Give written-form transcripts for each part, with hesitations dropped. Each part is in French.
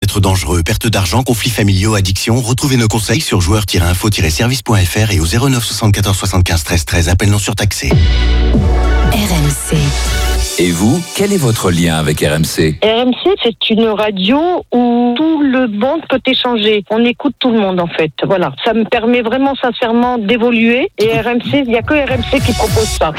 être dangereux. Perte d'argent, conflits familiaux, addiction. Retrouvez nos conseils sur joueurs-info-service.fr et au 09 74 75 13 13. Appel non surtaxé. RMC. Et vous, quel est votre lien avec RMC ? RMC, c'est une radio où tout le monde peut échanger. On écoute tout le monde, en fait. Voilà. Ça me permet vraiment, sincèrement, d'évoluer. Et RMC, il n'y a que RMC qui propose ça.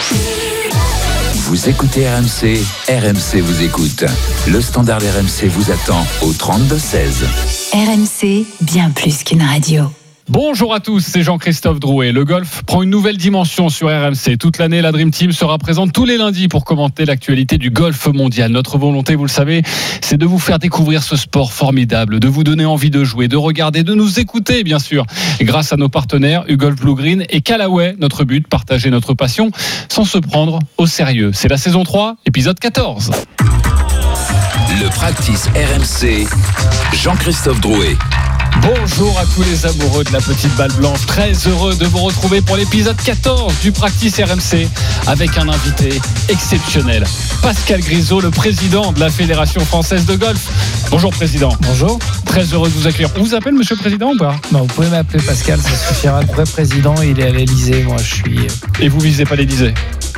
Vous écoutez RMC, RMC vous écoute. Le standard RMC vous attend au 32-16. RMC, bien plus qu'une radio. Bonjour à tous, c'est Jean-Christophe Drouet. Le golf prend une nouvelle dimension sur RMC. Toute l'année, la Dream Team sera présente tous les lundis pour commenter l'actualité du golf mondial. Notre volonté, vous le savez, c'est de vous faire découvrir ce sport formidable, de vous donner envie de jouer, de regarder, de nous écouter, bien sûr. Et grâce à nos partenaires, U-Golf Blue Green et Callaway, notre but, partager notre passion sans se prendre au sérieux. C'est la saison 3, épisode 14. Le practice RMC, Jean-Christophe Drouet. Bonjour à tous les amoureux de la petite balle blanche. Très heureux de vous retrouver pour l'épisode 14 du Practice RMC avec un invité exceptionnel. Pascal Grisot, le président de la Fédération Française de Golf. Bonjour président. Bonjour. Très heureux de vous accueillir. On vous appelle monsieur le président ou pas ? Non, vous pouvez m'appeler Pascal, ça suffira. Le vrai président, il est à l'Elysée, moi je suis... Et vous visez pas l'Elysée ?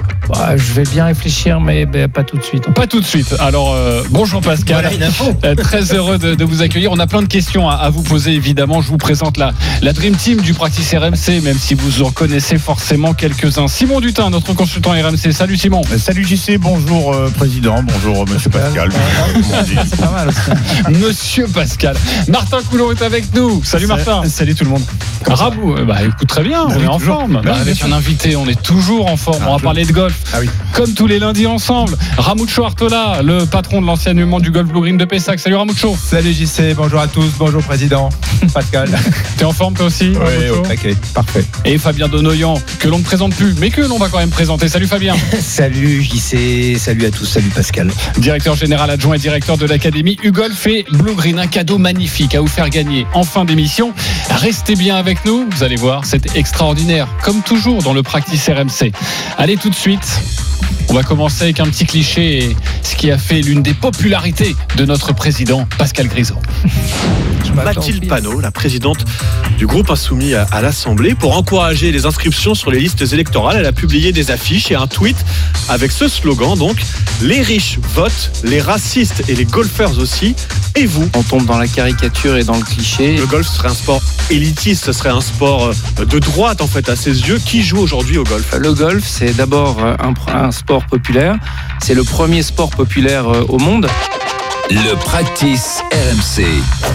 Je vais bien réfléchir, mais pas tout de suite. Pas tout de suite. Alors, bonjour Pascal. Voilà, très heureux de vous accueillir. On a plein de questions à vous poser, évidemment. Je vous présente la Dream Team du Practice RMC, même si vous en connaissez forcément quelques-uns. Simon Dutin, notre consultant RMC. Salut Simon. Salut JC, bonjour président, bonjour monsieur Pascal. C'est pas mal aussi. Monsieur Pascal. Martin Coulon est avec nous. Salut Martin. Salut tout le monde. Rabou, écoute très bien, on est en forme. Avec un invité, on est toujours en forme. On va parler de golf. Ah oui. Comme tous les lundis ensemble. Ramucho Artola, le patron de l'enseignement du Golf Blue Green de Pessac. Salut Ramucho. Salut JC, bonjour à tous, bonjour président. Pascal. T'es en forme toi aussi? Oui, ok, parfait. Et Fabien Donoyan, que l'on ne présente plus, mais que l'on va quand même présenter. Salut Fabien. Salut JC, salut à tous, salut Pascal. Directeur général adjoint et directeur de l'académie U-Golf et Blue Green. Un cadeau magnifique à vous faire gagner en fin d'émission. Restez bien avec nous, vous allez voir, c'est extraordinaire. Comme toujours dans le Practice RMC. Allez tout de suite. On va commencer avec un petit cliché et ce qui a fait l'une des popularités de notre président, Pascal Grisot. Mathilde Panot, la présidente du groupe Insoumis à l'Assemblée, pour encourager les inscriptions sur les listes électorales, elle a publié des affiches et un tweet avec ce slogan, donc « Les riches votent, les racistes et les golfeurs aussi, et vous ?» On tombe dans la caricature et dans le cliché. Le golf serait un sport élitiste, ce serait un sport de droite en fait à ses yeux. Qui joue aujourd'hui au golf ? Le golf, c'est d'abord un sport populaire. C'est le premier sport populaire au monde. Le Practice RMC.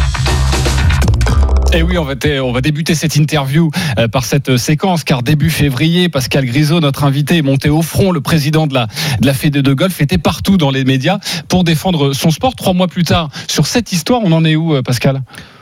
Et oui, on va débuter cette interview par cette séquence, car début février, Pascal Grisot, notre invité, est monté au front. Le président de la Fédé de golf était partout dans les médias pour défendre son sport. 3 mois plus tard, sur cette histoire, on en est où, Pascal ?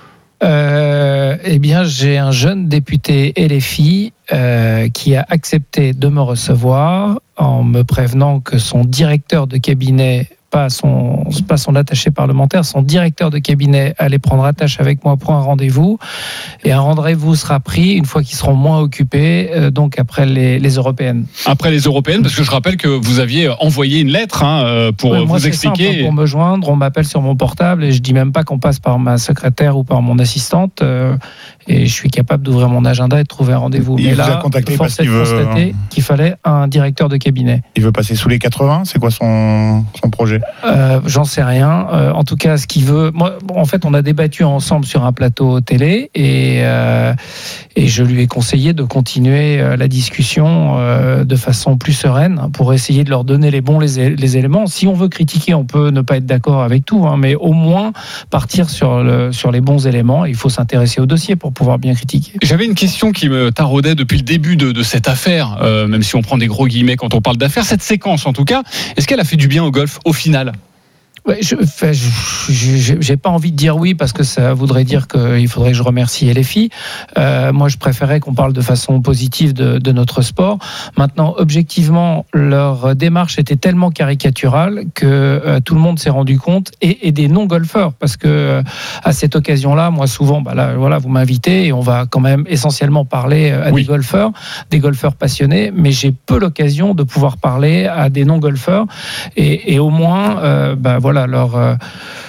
Eh bien, j'ai un jeune député LFI qui a accepté de me recevoir en me prévenant que son directeur de cabinet, pas son attaché parlementaire, son directeur de cabinet allait prendre attache avec moi pour un rendez-vous. Et un rendez-vous sera pris une fois qu'ils seront moins occupés, donc après les européennes. Après les européennes, parce que je rappelle que vous aviez envoyé une lettre pour moi, vous expliquer. Simple, pour me joindre, on m'appelle sur mon portable et je dis même pas qu'on passe par ma secrétaire ou par mon assistante. Et je suis capable d'ouvrir mon agenda et de trouver un rendez-vous. Il Mais vous a là, contacté force parce qu'il est de constater qu'il fallait un directeur de cabinet. Il veut passer sous les 80, c'est quoi son projet ? J'en sais rien. En tout cas, ce qu'il veut... Moi, en fait, on a débattu ensemble sur un plateau télé et je lui ai conseillé de continuer la discussion de façon plus sereine pour essayer de leur donner les éléments. Si on veut critiquer, on peut ne pas être d'accord avec tout, mais au moins partir sur les bons éléments. Il faut s'intéresser au dossier pour pouvoir bien critiquer. J'avais une question qui me taraudait depuis le début de cette affaire, même si on prend des gros guillemets quand on parle d'affaires. Cette séquence, en tout cas, est-ce qu'elle a fait du bien au golf au final ? Ouais, j'ai pas envie de dire oui parce que ça voudrait dire qu'il faudrait que je remercie LFI. Moi, je préférais qu'on parle de façon positive de notre sport. Maintenant, objectivement, leur démarche était tellement caricaturale que tout le monde s'est rendu compte et des non-golfeurs parce que à cette occasion-là, moi souvent, vous m'invitez et on va quand même essentiellement parler à des golfeurs passionnés, mais j'ai peu l'occasion de pouvoir parler à des non-golfeurs et au moins,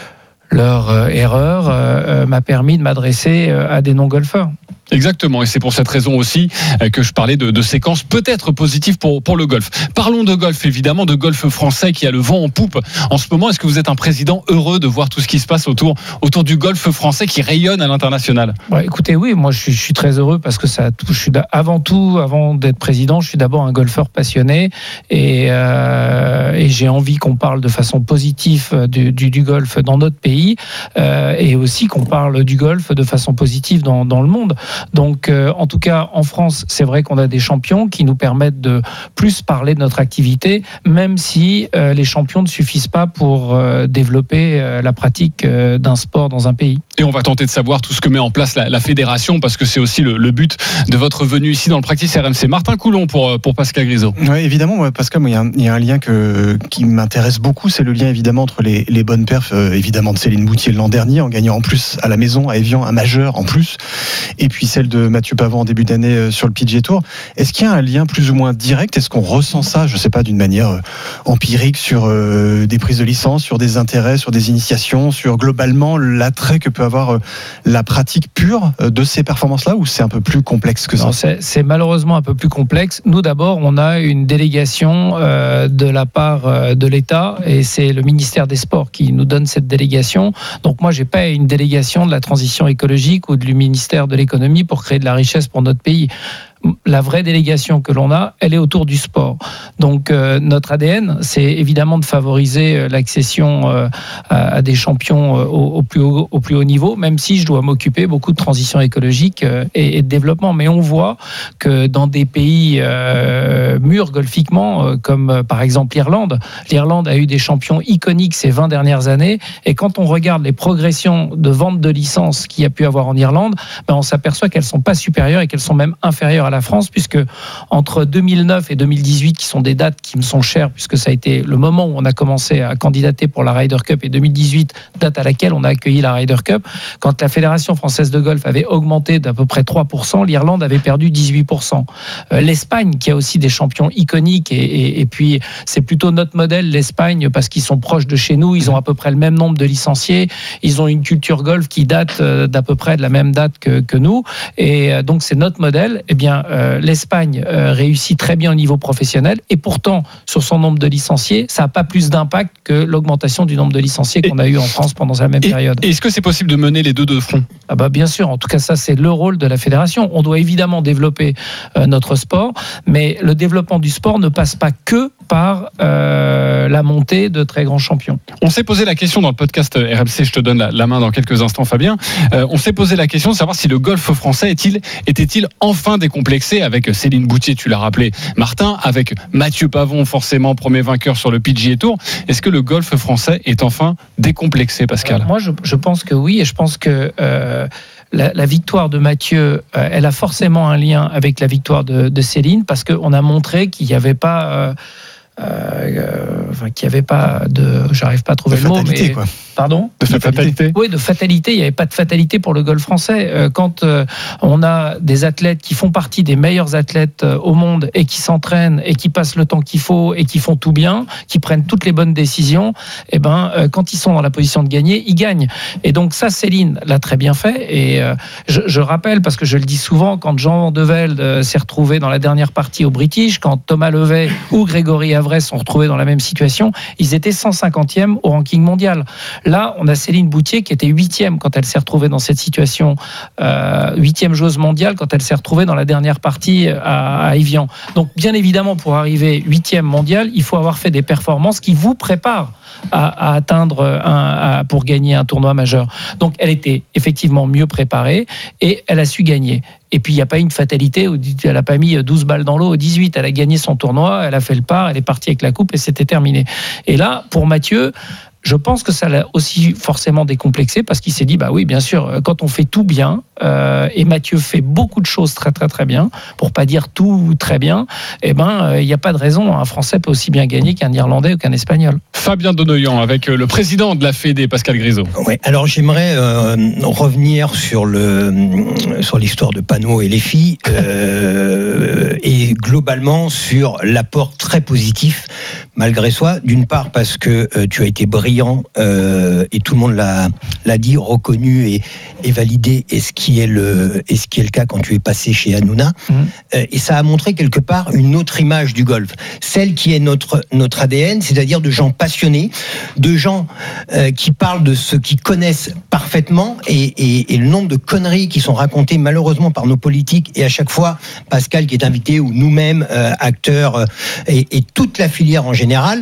leur erreur m'a permis de m'adresser à des non-golfeurs. Exactement, et c'est pour cette raison aussi que je parlais de séquences peut-être positives pour le golf. Parlons de golf, évidemment, de golf français qui a le vent en poupe en ce moment. Est-ce que vous êtes un président heureux de voir tout ce qui se passe autour du golf français qui rayonne à l'international ? Écoutez, oui, moi je suis très heureux parce que avant d'être président, je suis d'abord un golfeur passionné et j'ai envie qu'on parle de façon positive du golf dans notre pays et aussi qu'on parle du golf de façon positive dans le monde. Donc, en tout cas, en France, c'est vrai qu'on a des champions qui nous permettent de plus parler de notre activité, même si les champions ne suffisent pas pour développer la pratique d'un sport dans un pays. Et on va tenter de savoir tout ce que met en place la fédération, parce que c'est aussi le but de votre venue ici dans le Practice RMC. Martin Coulon pour Pascal Grisot. Oui, évidemment, Pascal, il y a un lien qui m'intéresse beaucoup, c'est le lien évidemment entre les bonnes perfs, évidemment de Céline Boutier l'an dernier, en gagnant en plus à la maison, à Évian, un majeur en plus, et puis celle de Mathieu Pavon en début d'année sur le PGA Tour. Est-ce qu'il y a un lien plus ou moins direct ? Est-ce qu'on ressent ça, je ne sais pas, d'une manière empirique sur des prises de licence, sur des intérêts, sur des initiations, sur globalement l'attrait que peut avoir la pratique pure de ces performances-là, ou c'est un peu plus complexe que ça ? Non, c'est malheureusement un peu plus complexe. Nous, d'abord, on a une délégation de la part de l'État, et c'est le ministère des Sports qui nous donne cette délégation. Donc moi, j'ai pas une délégation de la transition écologique ou du ministère de l'économie pour créer de la richesse pour notre pays. La vraie délégation que l'on a, elle est autour du sport. Donc notre ADN, c'est évidemment de favoriser l'accession à des champions au plus haut niveau, même si je dois m'occuper beaucoup de transition écologique et de développement. Mais on voit que dans des pays mûrs golfiquement, comme par exemple l'Irlande a eu des champions iconiques ces 20 dernières années, et quand on regarde les progressions de vente de licences qu'il y a pu avoir en Irlande, on s'aperçoit qu'elles ne sont pas supérieures et qu'elles sont même inférieures à la France, puisque entre 2009 et 2018, qui sont des dates qui me sont chères, puisque ça a été le moment où on a commencé à candidater pour la Ryder Cup, et 2018, date à laquelle on a accueilli la Ryder Cup, quand la Fédération française de golf avait augmenté d'à peu près 3%, l'Irlande avait perdu 18%. L'Espagne, qui a aussi des champions iconiques, et puis c'est plutôt notre modèle, l'Espagne, parce qu'ils sont proches de chez nous, ils ont à peu près le même nombre de licenciés, ils ont une culture golf qui date d'à peu près de la même date que nous, et donc c'est notre modèle. Eh bien, l'Espagne réussit très bien au niveau professionnel, et pourtant, sur son nombre de licenciés, ça n'a pas plus d'impact que l'augmentation du nombre de licenciés qu'on a eu en France pendant la même période. Est-ce que c'est possible de mener les deux de front ? Bien sûr, en tout cas ça c'est le rôle de la fédération. On doit évidemment développer notre sport, mais le développement du sport ne passe pas que par la montée de très grands champions. On s'est posé la question dans le podcast RMC, je te donne la main dans quelques instants Fabien, on s'est posé la question de savoir si le golf français était-il enfin décomplexé, avec Céline Boutier, tu l'as rappelé Martin, avec Mathieu Pavon forcément premier vainqueur sur le PGA Tour. Est-ce que le golf français est enfin décomplexé, Pascal ? Moi je pense que oui, et je pense que la victoire de Mathieu, elle a forcément un lien avec la victoire de Céline, parce qu'on a montré qu'il n'y avait pas j'arrive pas à trouver le mot, mais quoi. Pardon ? De fatalité. Oui, de fatalité. Il n'y avait pas de fatalité pour le golf français. Quand on a des athlètes qui font partie des meilleurs athlètes au monde et qui s'entraînent et qui passent le temps qu'il faut et qui font tout bien, qui prennent toutes les bonnes décisions, quand ils sont dans la position de gagner, ils gagnent. Et donc ça, Céline l'a très bien fait. Et je rappelle, parce que je le dis souvent, quand Jean Van de Velde s'est retrouvé dans la dernière partie au British, quand Thomas Levet ou Grégory Avray sont retrouvés dans la même situation, ils étaient 150e au ranking mondial. Là, on a Céline Boutier qui était 8e quand elle s'est retrouvée dans cette situation, 8e joueuse mondiale quand elle s'est retrouvée dans la dernière partie à Évian. Donc, bien évidemment, pour arriver 8e mondiale, il faut avoir fait des performances qui vous préparent à atteindre pour gagner un tournoi majeur. Donc, elle était effectivement mieux préparée et elle a su gagner. Et puis, il n'y a pas une fatalité où elle n'a pas mis 12 balles dans l'eau au 18. Elle a gagné son tournoi, elle a fait le par, elle est partie avec la coupe et c'était terminé. Et là, pour Mathieu, je pense que ça l'a aussi forcément décomplexé, parce qu'il s'est dit, oui, bien sûr, quand on fait tout bien, et Mathieu fait beaucoup de choses très très très bien, pour pas dire tout très bien, il n'y a pas de raison. Un Français peut aussi bien gagner qu'un Irlandais ou qu'un Espagnol. Fabien Donoyan avec le président de la Fédé, Pascal Grisot. Ouais, alors j'aimerais revenir sur l'histoire de Panot et les filles, et globalement sur l'apport très positif, malgré soi, d'une part parce que tu as été brillant brillant, et tout le monde l'a dit, reconnu et validé, et ce qui est le cas quand tu es passé chez Hanouna. Et ça a montré quelque part une autre image du golf, celle qui est notre ADN, c'est-à-dire de gens passionnés, de gens qui parlent de ce qu'ils connaissent parfaitement, et le nombre de conneries qui sont racontées malheureusement par nos politiques, et à chaque fois Pascal qui est invité, ou nous-mêmes acteurs, et toute la filière en général,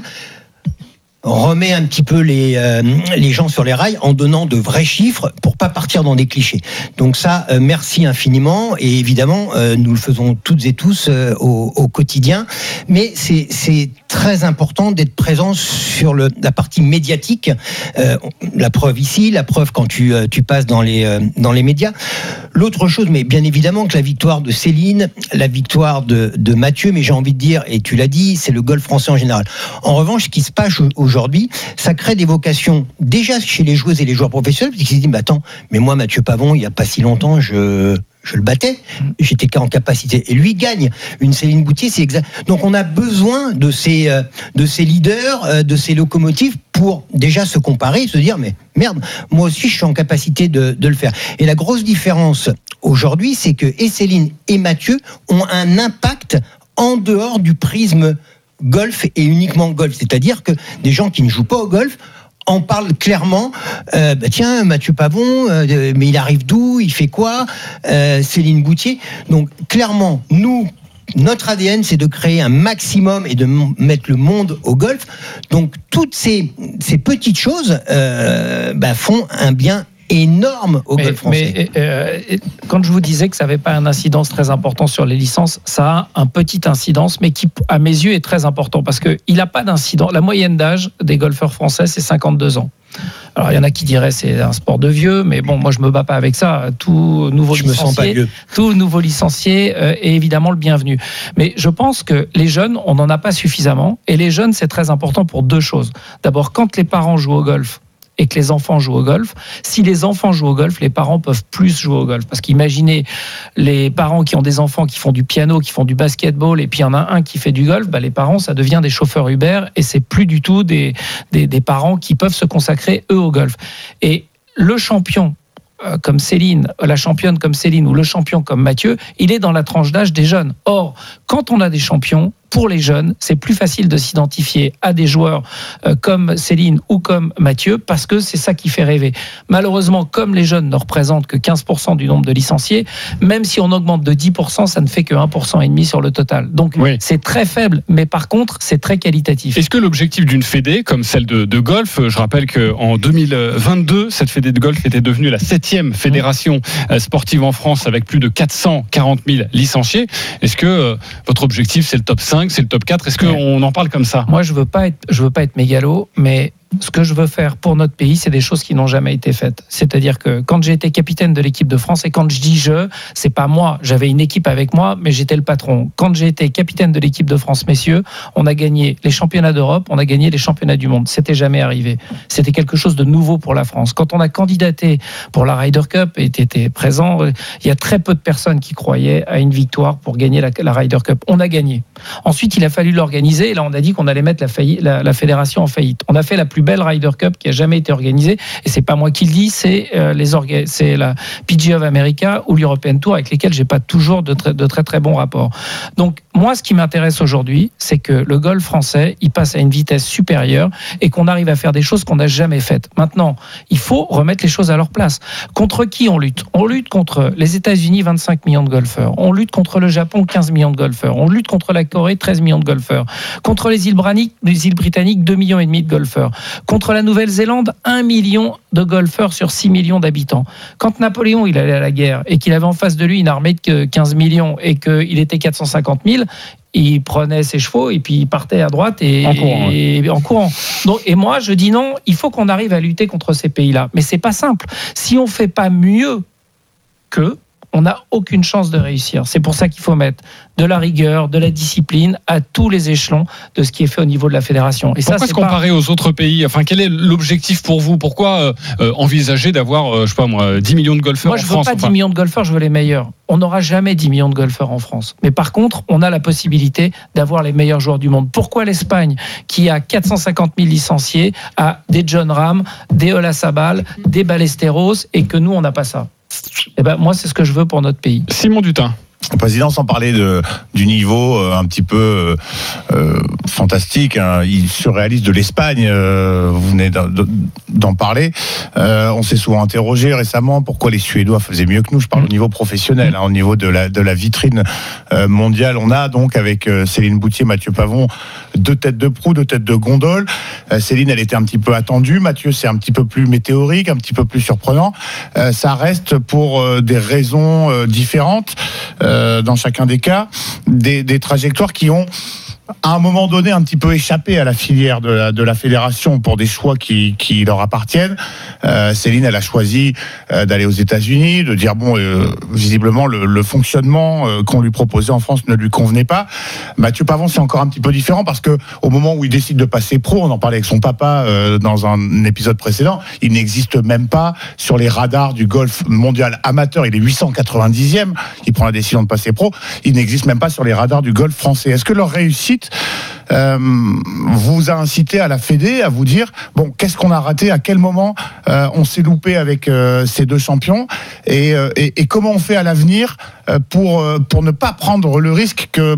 remet un petit peu les gens sur les rails en donnant de vrais chiffres pour pas partir dans des clichés. Donc ça, merci infiniment, et évidemment nous le faisons toutes et tous au quotidien, mais c'est très important d'être présent sur la partie médiatique. La preuve ici, la preuve quand tu passes dans les médias. L'autre chose, mais bien évidemment que la victoire de Céline, la victoire de Mathieu, mais j'ai envie de dire, et tu l'as dit, c'est le golf français en général. En revanche, ce qui se passe aujourd'hui, ça crée des vocations déjà chez les joueuses et les joueurs professionnels, parce qu'ils se disent, attends, mais moi Mathieu Pavon, il n'y a pas si longtemps, je le battais, j'étais en capacité, et lui gagne. Une Céline Boutier, c'est exact. Donc on a besoin de ces leaders, de ces locomotives, pour déjà se comparer et se dire, mais merde, moi aussi je suis en capacité de le faire. Et la grosse différence aujourd'hui, c'est que et Céline et Mathieu ont un impact en dehors du prisme golf et uniquement golf. C'est-à-dire que des gens qui ne jouent pas au golf en parlent clairement. Tiens, Mathieu Pavon, mais il arrive d'où? Il fait quoi? Céline Boutier. Donc clairement, notre ADN, c'est de créer un maximum et de mettre le monde au golf. Donc toutes ces petites choses font un bien énorme au golf français. Mais quand je vous disais que ça n'avait pas un incidence très important sur les licences, ça a un petit incidence, mais qui, à mes yeux, est très important, parce qu'il n'a pas d'incidence. La moyenne d'âge des golfeurs français, c'est 52 ans. Alors, il y en a qui diraient c'est un sport de vieux, mais bon, moi, je me bats pas avec ça. Tout nouveau licencié est évidemment le bienvenu. Mais je pense que les jeunes, on n'en a pas suffisamment. Et les jeunes, c'est très important pour deux choses. D'abord, quand les parents jouent au golf, et que les enfants jouent au golf. Si les enfants jouent au golf, les parents peuvent plus jouer au golf. Parce qu'imaginez les parents qui ont des enfants qui font du piano, qui font du basketball, et puis il y en a un qui fait du golf, les parents, ça devient des chauffeurs Uber, et c'est plus du tout des parents qui peuvent se consacrer, eux, au golf. Et le champion comme Céline, la championne comme Céline, ou le champion comme Mathieu, il est dans la tranche d'âge des jeunes. Or, quand on a des champions, pour les jeunes, c'est plus facile de s'identifier à des joueurs comme Céline ou comme Mathieu, parce que c'est ça qui fait rêver. Malheureusement, comme les jeunes ne représentent que 15% du nombre de licenciés, même si on augmente de 10%, ça ne fait que 1,5% sur le total. Donc c'est très faible, mais par contre, c'est très qualitatif. Est-ce que l'objectif d'une fédé, comme celle de golf, je rappelle qu'en 2022, cette fédé de golf était devenue la 7e fédération sportive en France, avec plus de 440 000 licenciés. Est-ce que votre objectif, c'est le top 5, c'est le top 4? Est-ce qu'on en parle comme ça? Moi, je veux pas être mégalo, mais ce que je veux faire pour notre pays, c'est des choses qui n'ont jamais été faites. C'est-à-dire que quand j'ai été capitaine de l'équipe de France, et quand je dis c'est pas moi, j'avais une équipe avec moi, mais j'étais le patron. Quand j'ai été capitaine de l'équipe de France, messieurs, on a gagné les championnats d'Europe, on a gagné les championnats du monde. C'était jamais arrivé. C'était quelque chose de nouveau pour la France. Quand on a candidaté pour la Ryder Cup et était présent, il y a très peu de personnes qui croyaient à une victoire pour gagner la Ryder Cup. On a gagné. Ensuite, il a fallu l'organiser, et là, on a dit qu'on allait mettre la fédération en faillite. On a fait la plus belle Ryder Cup qui a jamais été organisée, et c'est pas moi qui le dis, c'est la PGA of America ou l'European Tour, avec lesquels j'ai pas toujours de très très bons rapports. Donc moi, ce qui m'intéresse aujourd'hui, c'est que le golf français, il passe à une vitesse supérieure, et qu'on arrive à faire des choses qu'on n'a jamais faites. Maintenant, il faut remettre les choses à leur place. Contre qui on lutte? On lutte contre les États-Unis, 25 millions de golfeurs. On lutte contre le Japon, 15 millions de golfeurs. On lutte contre la Corée, 13 millions de golfeurs. Contre les îles Britanniques, 2,5 millions de golfeurs. Contre la Nouvelle-Zélande, 1 million de golfeurs sur 6 millions d'habitants. Quand Napoléon il allait à la guerre, et qu'il avait en face de lui une armée de 15 millions, et qu'il était 450 000, il prenait ses chevaux et puis il partait à droite en courant. Donc, et moi, je dis non, il faut qu'on arrive à lutter contre ces pays-là. Mais c'est pas simple. Si on fait pas mieux qu'eux, on n'a aucune chance de réussir. C'est pour ça qu'il faut mettre de la rigueur, de la discipline à tous les échelons de ce qui est fait au niveau de la fédération. Et pourquoi se comparer aux autres pays ? Enfin, quel est l'objectif pour vous ? Pourquoi envisager d'avoir, je sais pas moi, 10 millions de golfeurs en France ? Moi, je veux pas 10 millions de golfeurs, je veux les meilleurs. On n'aura jamais 10 millions de golfeurs en France. Mais par contre, on a la possibilité d'avoir les meilleurs joueurs du monde. Pourquoi l'Espagne, qui a 450 000 licenciés, a des John Ram, des Olasabal, des Ballesteros, et que nous, on n'a pas ça ? Eh ben, moi, c'est ce que je veux pour notre pays. Simon Dutin. Le président, sans parler du niveau un petit peu fantastique, il surréaliste de l'Espagne, vous venez d'en parler. On s'est souvent interrogé récemment pourquoi les Suédois faisaient mieux que nous. Je parle au niveau professionnel, au niveau de la vitrine mondiale. On a donc avec Céline Boutier, Mathieu Pavon, 2 têtes de proue, 2 têtes de gondole. Céline, elle était un petit peu attendue. Mathieu, c'est un petit peu plus météorique, un petit peu plus surprenant. Ça reste pour des raisons différentes. Dans chacun des cas, des trajectoires qui ont à un moment donné un petit peu échappé à la filière de la fédération pour des choix qui leur appartiennent. Céline, elle a choisi d'aller aux États-Unis, de dire visiblement le fonctionnement qu'on lui proposait en France ne lui convenait pas. Mathieu Pavon, c'est encore un petit peu différent parce que au moment où il décide de passer pro, on en parlait avec son papa dans un épisode précédent, il n'existe même pas sur les radars du golf mondial amateur. Il est 890e, il prend la décision de passer pro. Il n'existe même pas sur les radars du golf français. Est-ce que leur réussite vous a incité à la Fédé à vous dire qu'est-ce qu'on a raté, à quel moment on s'est loupé avec ces 2 champions et comment on fait à l'avenir pour ne pas prendre le risque que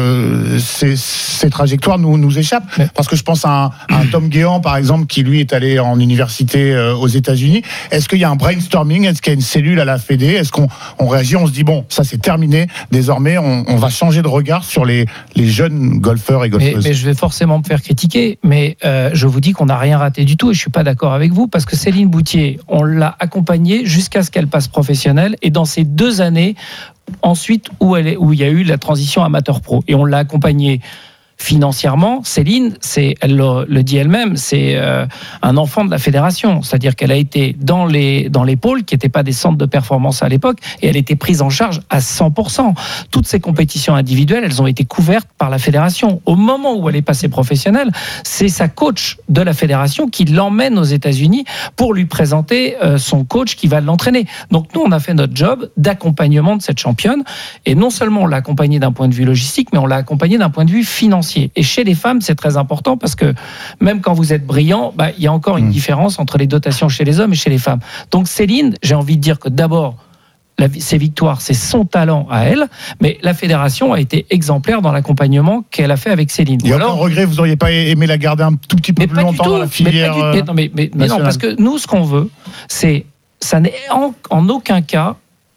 ces trajectoires nous échappent. Parce que je pense à un Tom Guéant par exemple qui lui est allé en université aux États-Unis. Est-ce qu'il y a un brainstorming, est-ce qu'il y a une cellule à la Fédé, est-ce qu'on réagit, on se dit ça c'est terminé, désormais on va changer de regard sur les jeunes golfeurs et golfeuses. Mais je vais forcément me faire critiquer, mais je vous dis qu'on n'a rien raté du tout et je suis pas d'accord avec vous parce que Céline Boutier, on l'a accompagnée jusqu'à ce qu'elle passe professionnelle et dans ces 2 années ensuite où il y a eu la transition amateur-pro et on l'a accompagnée financièrement. Céline, elle le dit elle-même, c'est un enfant de la fédération, c'est-à-dire qu'elle a été dans les pôles qui n'étaient pas des centres de performance à l'époque et elle était prise en charge à 100%. Toutes ces compétitions individuelles, elles ont été couvertes par la fédération. Au moment où elle est passée professionnelle, c'est sa coach de la fédération qui l'emmène aux États-Unis pour lui présenter son coach qui va l'entraîner. Donc nous, on a fait notre job d'accompagnement de cette championne et non seulement on l'a accompagnée d'un point de vue logistique, mais on l'a accompagnée d'un point de vue financier. Et chez les femmes, c'est très important parce que même quand vous êtes brillant, il y a encore une différence entre les dotations chez les hommes et chez les femmes. Donc Céline, j'ai envie de dire que d'abord, ses victoires, c'est son talent à elle, mais la fédération a été exemplaire dans l'accompagnement qu'elle a fait avec Céline. Il y a aucun regret, vous n'auriez pas aimé la garder un tout petit peu plus longtemps dans la filière mais non, parce que nous, ce qu'on veut, ça n'est en aucun cas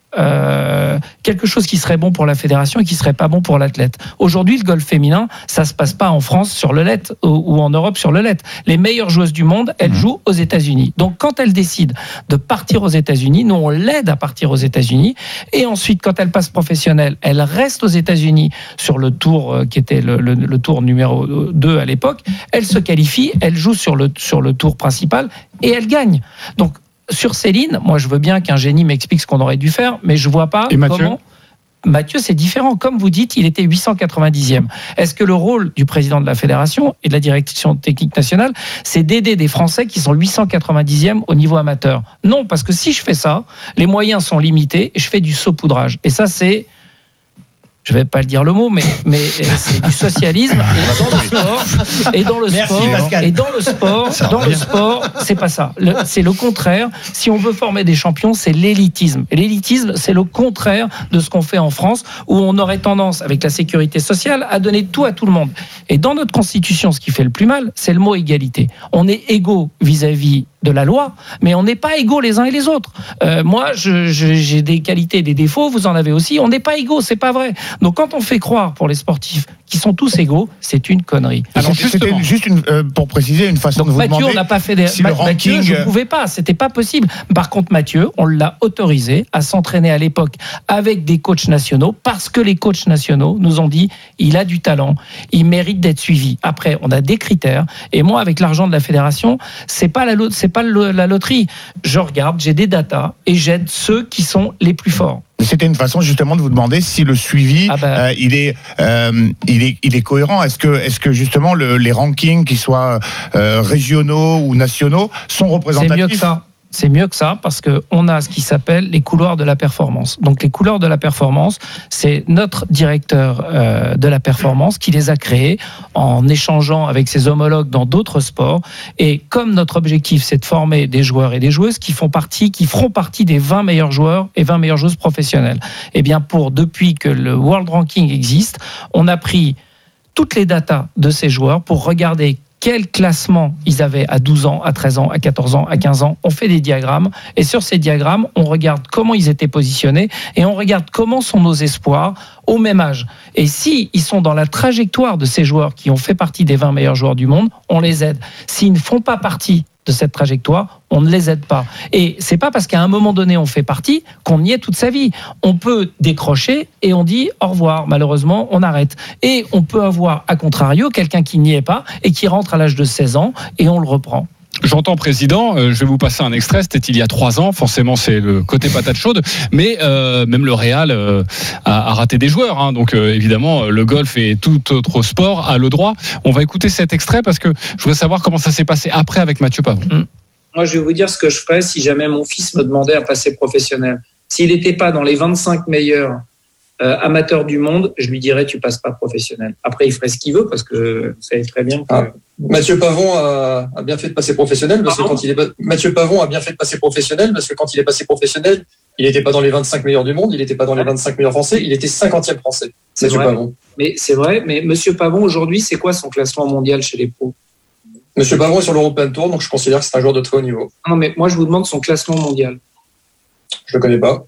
quelque chose qui serait bon pour la fédération et qui serait pas bon pour l'athlète. Aujourd'hui, le golf féminin, ça se passe pas en France sur le LED ou en Europe sur le LED. Les meilleures joueuses du monde, elles jouent aux États-Unis. Donc, quand elle décide de partir aux États-Unis, nous on l'aide à partir aux États-Unis. Et ensuite, quand elle passe professionnelle, elle reste aux États-Unis sur le tour qui était le tour numéro 2 à l'époque. Elle se qualifie, elle joue sur le tour principal et elle gagne. Donc sur Céline, moi je veux bien qu'un génie m'explique ce qu'on aurait dû faire, mais je vois pas comment. Mathieu, c'est différent. Comme vous dites, il était 890e. Est-ce que le rôle du président de la fédération et de la direction technique nationale, c'est d'aider des Français qui sont 890e au niveau amateur ? Non, parce que si je fais ça, les moyens sont limités et je fais du saupoudrage. Et ça, c'est... Je vais pas le dire le mot, mais c'est du socialisme. Et dans le sport, c'est pas ça. C'est le contraire. Si on veut former des champions, c'est l'élitisme. Et l'élitisme, c'est le contraire de ce qu'on fait en France, où on aurait tendance, avec la sécurité sociale, à donner tout à tout le monde. Et dans notre constitution, ce qui fait le plus mal, c'est le mot égalité. On est égaux vis-à-vis de la loi, mais on n'est pas égaux les uns et les autres. Moi, j'ai des qualités et des défauts, vous en avez aussi. On n'est pas égaux, c'est pas vrai. Donc quand on fait croire pour les sportifs qui sont tous égaux, c'est une connerie. Alors c'était juste pour préciser une façon de vous Mathieu, demander. On n'a pas fait si le ranking... Mathieu, je ne pouvais pas, c'était pas possible. Par contre, Mathieu, on l'a autorisé à s'entraîner à l'époque avec des coachs nationaux parce que les coachs nationaux nous ont dit il a du talent, il mérite d'être suivi. Après, on a des critères et moi, avec l'argent de la fédération, c'est pas pas la loterie. Je regarde, j'ai des datas et j'aide ceux qui sont les plus forts. C'était une façon justement de vous demander si le suivi il est cohérent. Est-ce que justement les rankings, qu'ils soient régionaux ou nationaux, sont représentatifs? C'est mieux que ça. C'est mieux que ça parce qu'on a ce qui s'appelle les couloirs de la performance. Donc les couloirs de la performance, c'est notre directeur de la performance qui les a créés en échangeant avec ses homologues dans d'autres sports. Et comme notre objectif, c'est de former des joueurs et des joueuses qui feront partie des 20 meilleurs joueurs et 20 meilleures joueuses professionnelles. Et bien depuis que le World Ranking existe, on a pris toutes les datas de ces joueurs pour regarder quel classement ils avaient à 12 ans, à 13 ans, à 14 ans, à 15 ans. On fait des diagrammes et sur ces diagrammes, on regarde comment ils étaient positionnés et on regarde comment sont nos espoirs au même âge. Et si ils sont dans la trajectoire de ces joueurs qui ont fait partie des 20 meilleurs joueurs du monde, on les aide. S'ils ne font pas partie de cette trajectoire, on ne les aide pas. Et c'est pas parce qu'à un moment donné on fait partie qu'on y est toute sa vie. On peut décrocher et on dit au revoir. Malheureusement, on arrête. Et on peut avoir, à contrario, quelqu'un qui n'y est pas et qui rentre à l'âge de 16 ans et on le reprend. J'entends président, je vais vous passer un extrait, c'était il y a 3 ans, forcément c'est le côté patate chaude, mais même le Real a raté des joueurs, hein, donc évidemment le golf et tout autre sport a le droit. On va écouter cet extrait parce que je voudrais savoir comment ça s'est passé après avec Mathieu Pavon. Moi je vais vous dire ce que je ferais si jamais mon fils me demandait à passer professionnel. S'il n'était pas dans les 25 meilleurs amateur du monde, je lui dirais tu passes pas professionnel. Après il ferait ce qu'il veut parce que vous savez très bien que... Mathieu Pavon a bien fait de passer professionnel parce que Mathieu Pavon a bien fait de passer professionnel parce que quand il est passé professionnel, il n'était pas dans les 25 meilleurs du monde, il n'était pas dans les 25 meilleurs français, il était 50e français. Mathieu Pavon. Mais c'est vrai, mais Monsieur Pavon aujourd'hui, c'est quoi son classement mondial chez les pros? Monsieur Pavon est sur l'European Tour, donc je considère que c'est un joueur de très haut niveau. Non, mais moi je vous demande son classement mondial. Je le connais pas.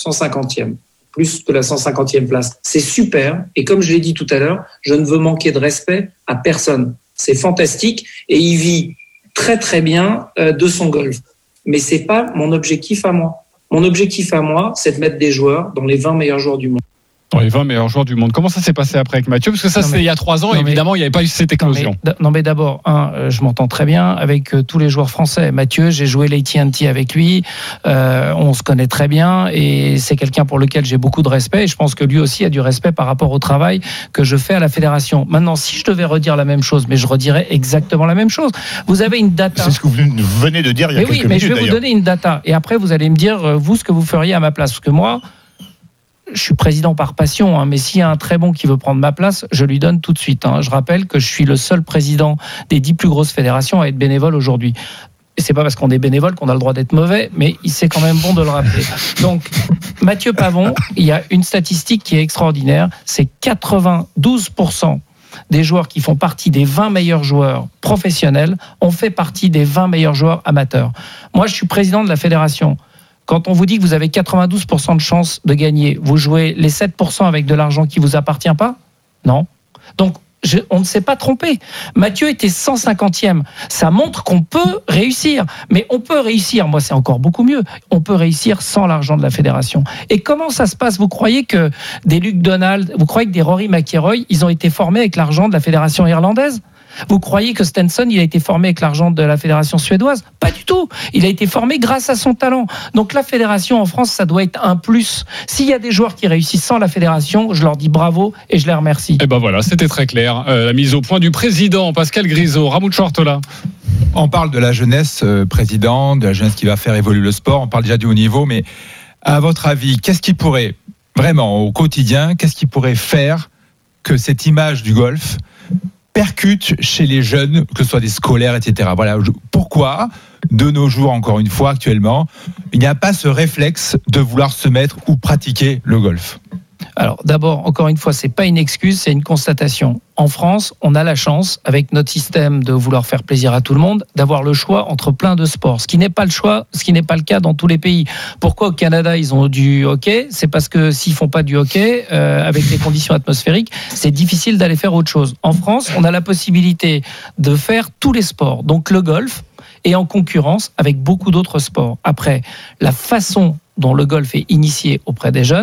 150e. Plus que la 150e place. C'est super. Et comme je l'ai dit tout à l'heure, je ne veux manquer de respect à personne. C'est fantastique. Et il vit très très bien de son golf. Mais c'est pas mon objectif à moi. Mon objectif à moi, c'est de mettre des joueurs dans les 20 meilleurs joueurs du monde. Dans les 20 meilleurs joueurs du monde. Comment ça s'est passé après avec Mathieu? Parce que ça, c'était il y a 3 ans, évidemment, il n'y avait pas eu cette éclosion. Non, mais d'abord, je m'entends très bien avec tous les joueurs français. Mathieu, j'ai joué l'AT&T avec lui, on se connaît très bien et c'est quelqu'un pour lequel j'ai beaucoup de respect et je pense que lui aussi a du respect par rapport au travail que je fais à la fédération. Maintenant, si je devais redire la même chose, mais je redirais exactement la même chose. Vous avez une data. C'est ce que vous venez de dire il y a quelques minutes. Oui, mais je vais vous donner une data et après vous allez me dire, vous, ce que vous feriez à ma place. Parce que moi, je suis président par passion, mais s'il y a un très bon qui veut prendre ma place, je lui donne tout de suite. Je rappelle que je suis le seul président des 10 plus grosses fédérations à être bénévole aujourd'hui. Et c'est pas parce qu'on est bénévole qu'on a le droit d'être mauvais, mais c'est quand même bon de le rappeler. Donc, Mathieu Pavon, il y a une statistique qui est extraordinaire, c'est 92% des joueurs qui font partie des 20 meilleurs joueurs professionnels ont fait partie des 20 meilleurs joueurs amateurs. Moi, je suis président de la fédération. Quand on vous dit que vous avez 92% de chances de gagner, vous jouez les 7% avec de l'argent qui ne vous appartient pas? Non. Donc, on ne s'est pas trompé. Mathieu était 150e. Ça montre qu'on peut réussir. Mais on peut réussir, moi c'est encore beaucoup mieux, on peut réussir sans l'argent de la fédération. Et comment ça se passe? Vous croyez que des Luke Donald, vous croyez que des Rory McIlroy, ils ont été formés avec l'argent de la fédération irlandaise? Vous croyez que Stenson, il a été formé avec l'argent de la fédération suédoise? Pas du tout. Il a été formé grâce à son talent. Donc la fédération en France, ça doit être un plus. S'il y a des joueurs qui réussissent sans la fédération, je leur dis bravo et je les remercie. Et ben voilà, c'était très clair. La mise au point du président Pascal Grisot. Ramoud Chortola. On parle de la jeunesse, président, de la jeunesse qui va faire évoluer le sport. On parle déjà du haut niveau, mais à votre avis, qu'est-ce qui pourrait, vraiment au quotidien, qu'est-ce qui pourrait faire que cette image du golf percute chez les jeunes, que ce soit des scolaires, etc. Voilà. Pourquoi, de nos jours, encore une fois, actuellement, il n'y a pas ce réflexe de vouloir se mettre ou pratiquer le golf? Alors d'abord, encore une fois, c'est pas une excuse, c'est une constatation. En France, on a la chance, avec notre système de vouloir faire plaisir à tout le monde, d'avoir le choix entre plein de sports. Ce qui n'est pas le cas dans tous les pays. Pourquoi au Canada ils ont du hockey? C'est parce que s'ils font pas du hockey, avec les conditions atmosphériques, c'est difficile d'aller faire autre chose. En France, on a la possibilité de faire tous les sports. Donc le golf est en concurrence avec beaucoup d'autres sports. Après, la façon dont le golf est initié auprès des jeunes,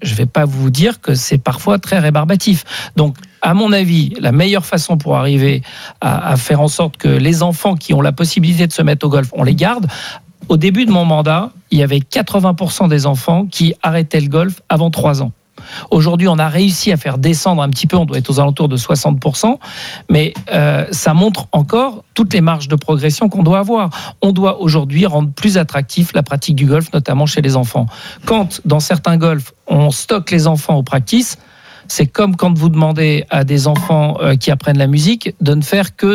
je ne vais pas vous dire que c'est parfois très rébarbatif. Donc, à mon avis, la meilleure façon pour arriver à faire en sorte que les enfants qui ont la possibilité de se mettre au golf, on les garde. Au début de mon mandat, il y avait 80% des enfants qui arrêtaient le golf avant 3 ans. Aujourd'hui, on a réussi à faire descendre un petit peu, on doit être aux alentours de 60%, mais ça montre encore toutes les marges de progression qu'on doit avoir. On doit aujourd'hui rendre plus attractif la pratique du golf, notamment chez les enfants. Quand, dans certains golfs, on stocke les enfants au practice, c'est comme quand vous demandez à des enfants qui apprennent la musique de ne faire que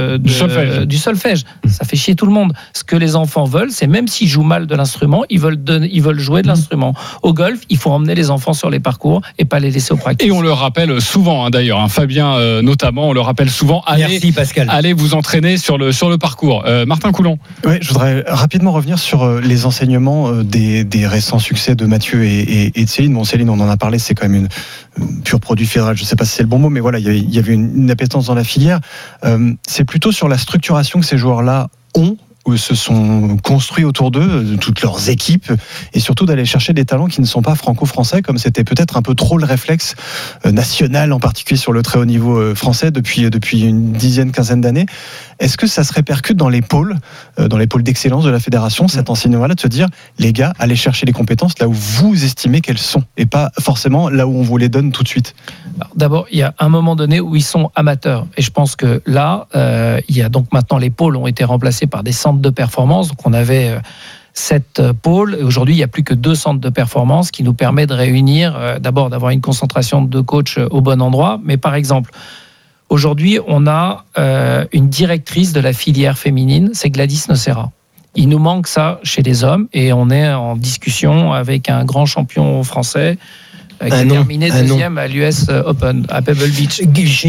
du solfège. Ça fait chier tout le monde. Ce que les enfants veulent, c'est même s'ils jouent mal de l'instrument, ils veulent jouer de l'instrument. Au golf, il faut emmener les enfants sur les parcours et pas les laisser au practice. Et on le rappelle souvent, d'ailleurs, Fabien notamment, on le rappelle souvent. Merci Pascal. Allez vous entraîner sur le parcours. Martin Coulon. Oui, je voudrais rapidement revenir sur les enseignements des récents succès de Mathieu et de Céline. Bon, Céline, on en a parlé, c'est quand même une pur produit fédéral, je ne sais pas si c'est le bon mot, mais voilà, il y avait une appétence dans la filière. C'est plutôt sur la structuration que ces joueurs-là ont, où se sont construits autour d'eux, toutes leurs équipes, et surtout d'aller chercher des talents qui ne sont pas franco-français, comme c'était peut-être un peu trop le réflexe national, en particulier sur le très haut niveau français, depuis une quinzaine d'années. Est-ce que ça se répercute dans les pôles d'excellence de la fédération, cet enseignement-là, de se dire, les gars, allez chercher les compétences là où vous estimez qu'elles sont, et pas forcément là où on vous les donne tout de suite? Alors, d'abord, il y a un moment donné où ils sont amateurs, et je pense que là, il y a donc maintenant les pôles ont été remplacés par des centres de performance. Donc on avait 7 pôles, et aujourd'hui il n'y a plus que 2 centres de performance qui nous permet de réunir, d'abord d'avoir une concentration de coachs au bon endroit, mais par exemple, aujourd'hui, on a une directrice de la filière féminine, c'est Gladys Nocera. Il nous manque ça chez les hommes, et on est en discussion avec un grand champion français qui a terminé deuxième à l'US Open, à Pebble Beach.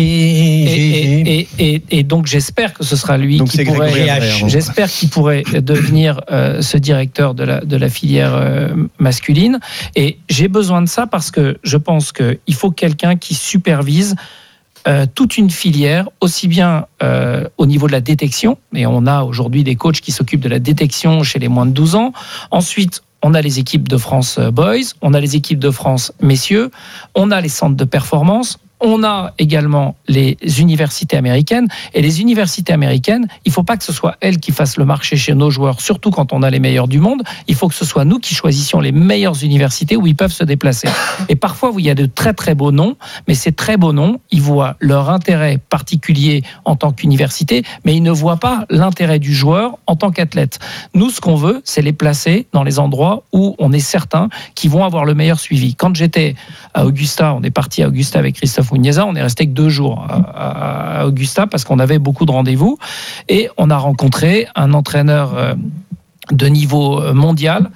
Et donc j'espère que ce sera lui donc qui pourrait. J'espère qu'il pourrait devenir ce directeur de la filière masculine. Et j'ai besoin de ça parce que je pense qu'il faut quelqu'un qui supervise toute une filière, aussi bien au niveau de la détection, et on a aujourd'hui des coachs qui s'occupent de la détection chez les moins de 12 ans. Ensuite, on a les équipes de France Boys, on a les équipes de France Messieurs, on a les centres de performance, on a également les universités américaines. Et les universités américaines, il ne faut pas que ce soit elles qui fassent le marché chez nos joueurs, surtout quand on a les meilleurs du monde. Il faut que ce soit nous qui choisissions les meilleures universités où ils peuvent se déplacer. Et parfois, il y a de très très beaux noms, mais ces très beaux noms, ils voient leur intérêt particulier en tant qu'université, mais ils ne voient pas l'intérêt du joueur en tant qu'athlète. Nous, ce qu'on veut, c'est les placer dans les endroits où on est certain qu'ils vont avoir le meilleur suivi. Quand j'étais à Augusta, on est parti à Augusta avec Christophe Muniesa, on est resté que 2 jours à Augusta parce qu'on avait beaucoup de rendez-vous, et on a rencontré un entraîneur de niveau mondial,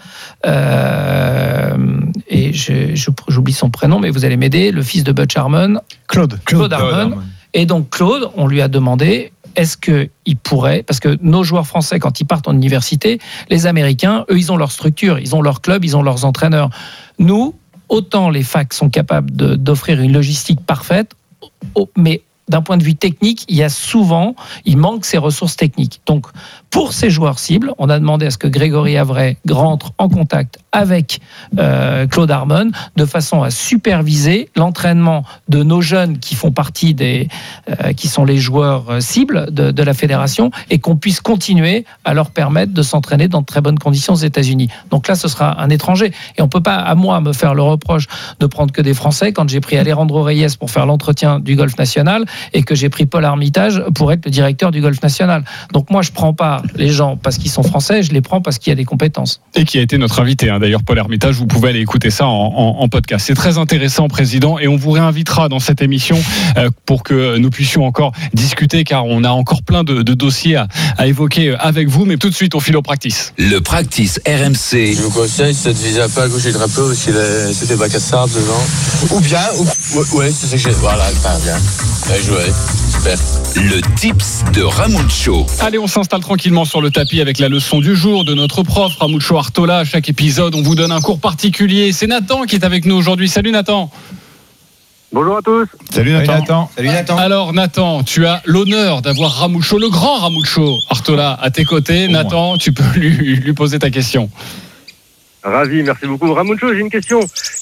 et j'oublie son prénom, mais vous allez m'aider, le fils de Butch Harmon, Claude Harmon. Et donc Claude, on lui a demandé est-ce qu'il pourrait, parce que nos joueurs français, quand ils partent en université, les Américains, eux, ils ont leur structure, ils ont leur club, ils ont leurs entraîneurs. Nous, autant les facs sont capables d'offrir une logistique parfaite, mais d'un point de vue technique, il manque ces ressources techniques. Donc, pour ces joueurs cibles, on a demandé à ce que Grégory Avray rentre en contact avec Claude Harmon de façon à superviser l'entraînement de nos jeunes qui font partie qui sont les joueurs cibles de la fédération, et qu'on puisse continuer à leur permettre de s'entraîner dans de très bonnes conditions aux États-Unis. Donc là, ce sera un étranger. Et on ne peut pas, à moi, me faire le reproche de prendre que des Français quand j'ai pris Alejandro Reyes pour faire l'entretien du golf national et que j'ai pris Paul Armitage pour être le directeur du golf national. Donc moi, je ne prends pas les gens parce qu'ils sont français, je les prends parce qu'il y a des compétences. Et qui a été notre invité, d'ailleurs, Paul Armitage, vous pouvez aller écouter ça en podcast. C'est très intéressant, Président, et on vous réinvitera dans cette émission pour que nous puissions encore discuter, car on a encore plein de dossiers à évoquer avec vous, mais tout de suite, on file au practice. Le practice RMC. Je vous conseille, ça te vise un peu à gauche du drapeau, parce que c'était Bacassard devant. Ou bien, ouais, c'est ça que j'ai. Voilà, bien. Bien joué, super. Le tips de Ramucho. Allez, on s'installe tranquillement sur le tapis avec la leçon du jour de notre prof Ramucho Artola. À chaque épisode, on vous donne un cours particulier. C'est Nathan qui est avec nous aujourd'hui. Salut Nathan. Bonjour à tous. Salut Nathan. Salut Nathan. Alors Nathan, tu as l'honneur d'avoir Ramucho, le grand Ramucho Artola, à tes côtés. Nathan, tu peux lui poser ta question. Ravi, merci beaucoup. Ramucho, j'ai une question.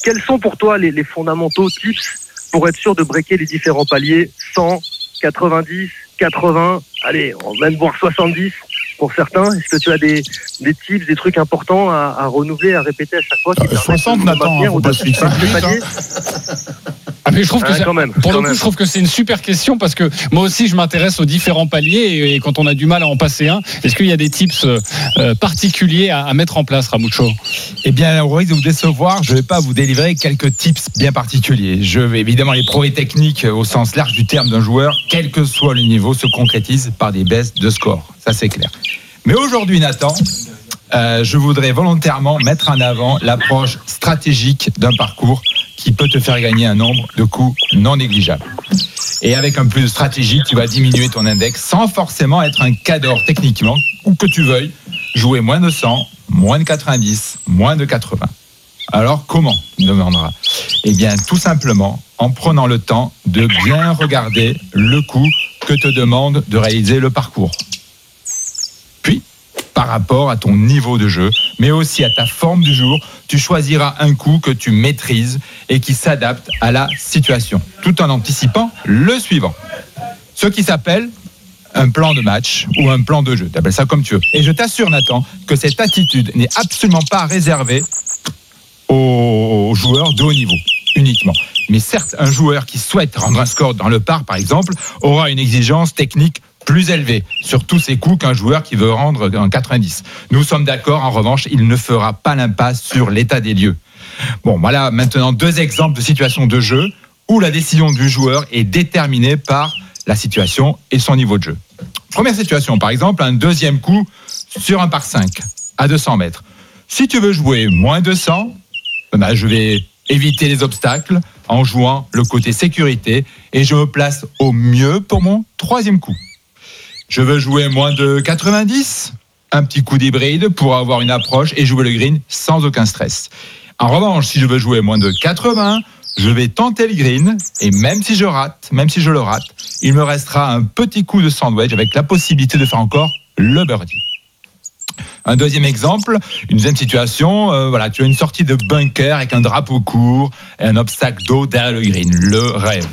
quels sont pour toi les fondamentaux tips pour être sûr de breaker les différents paliers 100, 90, 80, allez, on va même voir 70 pour certains. Est-ce que tu as des tips, des trucs importants à renouveler, à répéter à chaque fois? 60, Nathan, faut pas se fixer plus. Ah, mais je trouve que quand même. je trouve que c'est une super question parce que moi aussi je m'intéresse aux différents paliers et quand on a du mal à en passer un, est-ce qu'il y a des tips particuliers à mettre en place, Ramucho? Eh bien, au risque de vous décevoir, je ne vais pas vous délivrer quelques tips bien particuliers. Je vais évidemment les pros et techniques au sens large du terme d'un joueur, quel que soit le niveau, se concrétisent par des baisses de score. Ça, c'est clair. Mais aujourd'hui, Nathan, je voudrais volontairement mettre en avant l'approche stratégique d'un parcours qui peut te faire gagner un nombre de coups non négligeable. Et avec un plus de stratégie, tu vas diminuer ton index sans forcément être un cador techniquement, ou que tu veuilles jouer moins de 100, moins de 90, moins de 80. Alors comment, on demandera? Eh bien, tout simplement en prenant le temps de bien regarder le coup que te demande de réaliser le parcours. Puis, par rapport à ton niveau de jeu, mais aussi à ta forme du jour, tu choisiras un coup que tu maîtrises et qui s'adapte à la situation, tout en anticipant le suivant. Ce qui s'appelle un plan de match ou un plan de jeu. Tu appelles ça comme tu veux. Et je t'assure, Nathan, que cette attitude n'est absolument pas réservée aux joueurs de haut niveau, uniquement. Mais certes, un joueur qui souhaite rendre un score dans le par, par exemple, aura une exigence technique plus élevé sur tous ces coups qu'un joueur qui veut rendre en 90. Nous sommes d'accord, en revanche, il ne fera pas l'impasse sur l'état des lieux. Bon, voilà maintenant 2 exemples de situations de jeu où la décision du joueur est déterminée par la situation et son niveau de jeu. Première situation, par exemple, un deuxième coup sur un par 5 à 200 mètres. Si tu veux jouer moins de 100, je vais éviter les obstacles en jouant le côté sécurité et je me place au mieux pour mon troisième coup. Je veux jouer moins de 90, un petit coup d'hybride pour avoir une approche et jouer le green sans aucun stress. En revanche, si je veux jouer moins de 80, je vais tenter le green et même si je le rate, il me restera un petit coup de sandwich avec la possibilité de faire encore le birdie. Un deuxième exemple, une deuxième situation, tu as une sortie de bunker avec un drapeau court et un obstacle d'eau derrière le green, le rêve.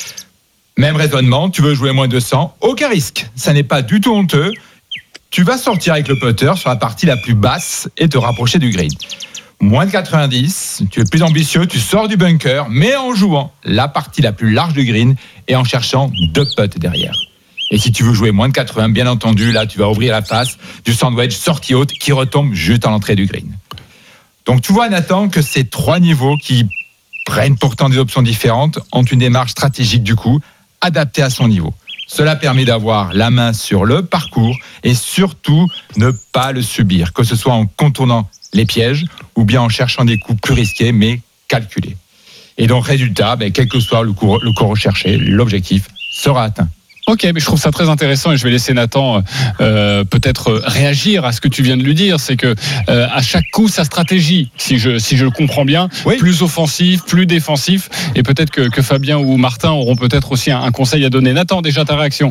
Même raisonnement, tu veux jouer moins de 100, aucun risque. Ça n'est pas du tout honteux. Tu vas sortir avec le putter sur la partie la plus basse et te rapprocher du green. Moins de 90, tu es plus ambitieux, tu sors du bunker, mais en jouant la partie la plus large du green et en cherchant 2 putts derrière. Et si tu veux jouer moins de 80, bien entendu, là, tu vas ouvrir la face du sandwich sortie haute qui retombe juste à l'entrée du green. Donc tu vois, Nathan, que ces 3 niveaux qui prennent pourtant des options différentes ont une démarche stratégique du coup, adapté à son niveau. Cela permet d'avoir la main sur le parcours et surtout ne pas le subir, que ce soit en contournant les pièges ou bien en cherchant des coups plus risqués mais calculés. Et donc résultat, quel que soit le coup recherché, l'objectif sera atteint. Ok, mais je trouve ça très intéressant et je vais laisser Nathan peut-être réagir à ce que tu viens de lui dire. C'est que à chaque coup sa stratégie, si je le comprends bien, oui. Plus offensif, plus défensif, et peut-être que Fabien ou Martin auront peut-être aussi un conseil à donner. Nathan, déjà ta réaction.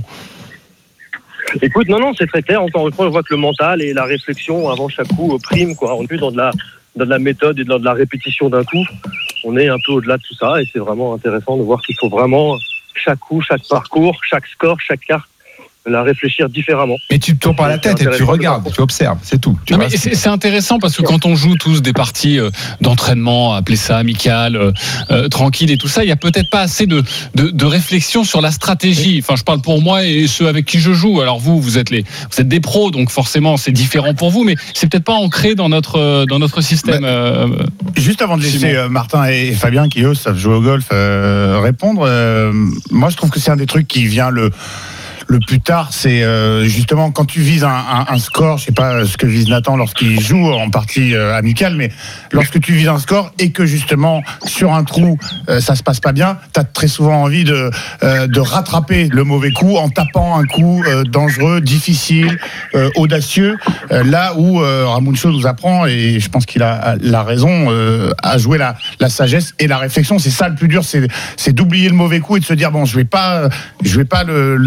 Écoute, non, c'est très clair. Encore une fois, on voit que le mental et la réflexion avant chaque coup prime, quoi. On est plus dans de la méthode et dans de la répétition d'un coup. On est un peu au-delà de tout ça et c'est vraiment intéressant de voir qu'il faut vraiment chaque coup, chaque parcours, chaque score, chaque carte, la réfléchir différemment. Mais tu te tournes par la tête et tu regardes, tu observes, c'est tout. Non, mais c'est intéressant parce que quand on joue tous des parties d'entraînement, appelez ça amical, tranquille et tout ça, il y a peut-être pas assez de réflexion sur la stratégie. Enfin, je parle pour moi et ceux avec qui je joue. Alors vous êtes des pros, donc forcément c'est différent pour vous, mais c'est peut-être pas ancré dans notre système. Juste avant de laisser Martin et Fabien qui eux savent jouer au golf répondre, moi je trouve que c'est un des trucs qui vient le plus tard, c'est justement quand tu vises un score, je sais pas ce que vise Nathan lorsqu'il joue en partie amicale, mais lorsque tu vises un score et que justement sur un trou ça se passe pas bien, t'as très souvent envie de rattraper le mauvais coup en tapant un coup dangereux, difficile, audacieux, là où Ramucho nous apprend, et je pense qu'il a la raison, à jouer la sagesse et la réflexion. C'est ça le plus dur, c'est d'oublier le mauvais coup et de se dire bon, je vais pas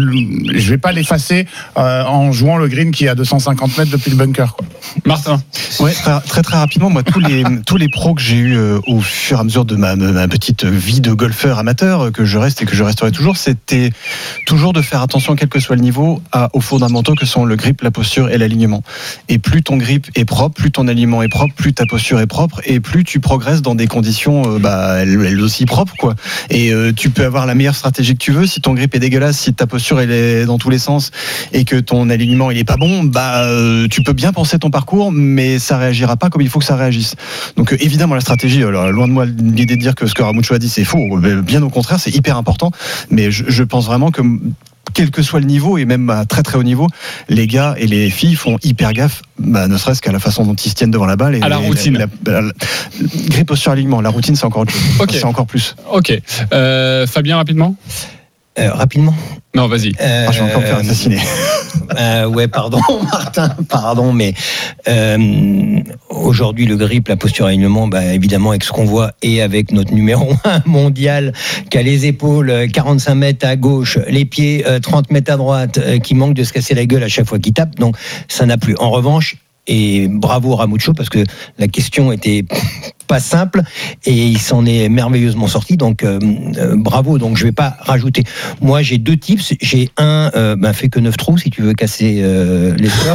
je vais pas l'effacer en jouant le green qui est à 250 mètres depuis le bunker, quoi. Martin. Ouais, très très rapidement, moi tous les pros que j'ai eu au fur et à mesure de ma petite vie de golfeur amateur, que je reste et que je resterai toujours, c'était toujours de faire attention, quel que soit le niveau, aux fondamentaux que sont le grip, la posture et l'alignement. Et plus ton grip est propre, plus ton alignement est propre, plus ta posture est propre, et plus tu progresses dans des conditions elles aussi propres, quoi. Et tu peux avoir la meilleure stratégie que tu veux, si ton grip est dégueulasse, si ta posture elle est dans tous les sens et que ton alignement il est pas bon, tu peux bien penser ton parcours, mais ça réagira pas comme il faut que ça réagisse. Donc évidemment la stratégie, alors, loin de moi l'idée de dire que ce que Ramucho a dit c'est faux, bien au contraire, c'est hyper important, mais je pense vraiment que quel que soit le niveau, et même à très très haut niveau, les gars et les filles font hyper gaffe, ne serait-ce qu'à la façon dont ils se tiennent devant la balle. Et à la routine. Grip, posture, alignement. La routine, c'est encore autre chose. Okay. C'est encore plus. Ok. Fabien, rapidement. Rapidement. Non, vas-y. Je vais encore me faire assassiner. Ouais, pardon, Martin, pardon, mais aujourd'hui, le grip, la posture alignement, évidemment, avec ce qu'on voit et avec notre numéro 1 mondial, qui a les épaules 45 mètres à gauche, les pieds 30 mètres à droite, qui manque de se casser la gueule à chaque fois qu'il tape, donc ça n'a plus. En revanche, et bravo Ramucho, parce que la question était pas simple et il s'en est merveilleusement sorti, donc bravo. Donc je vais pas rajouter. Moi j'ai 2 tips. J'ai un, fais que 9 trous si tu veux casser les fleurs.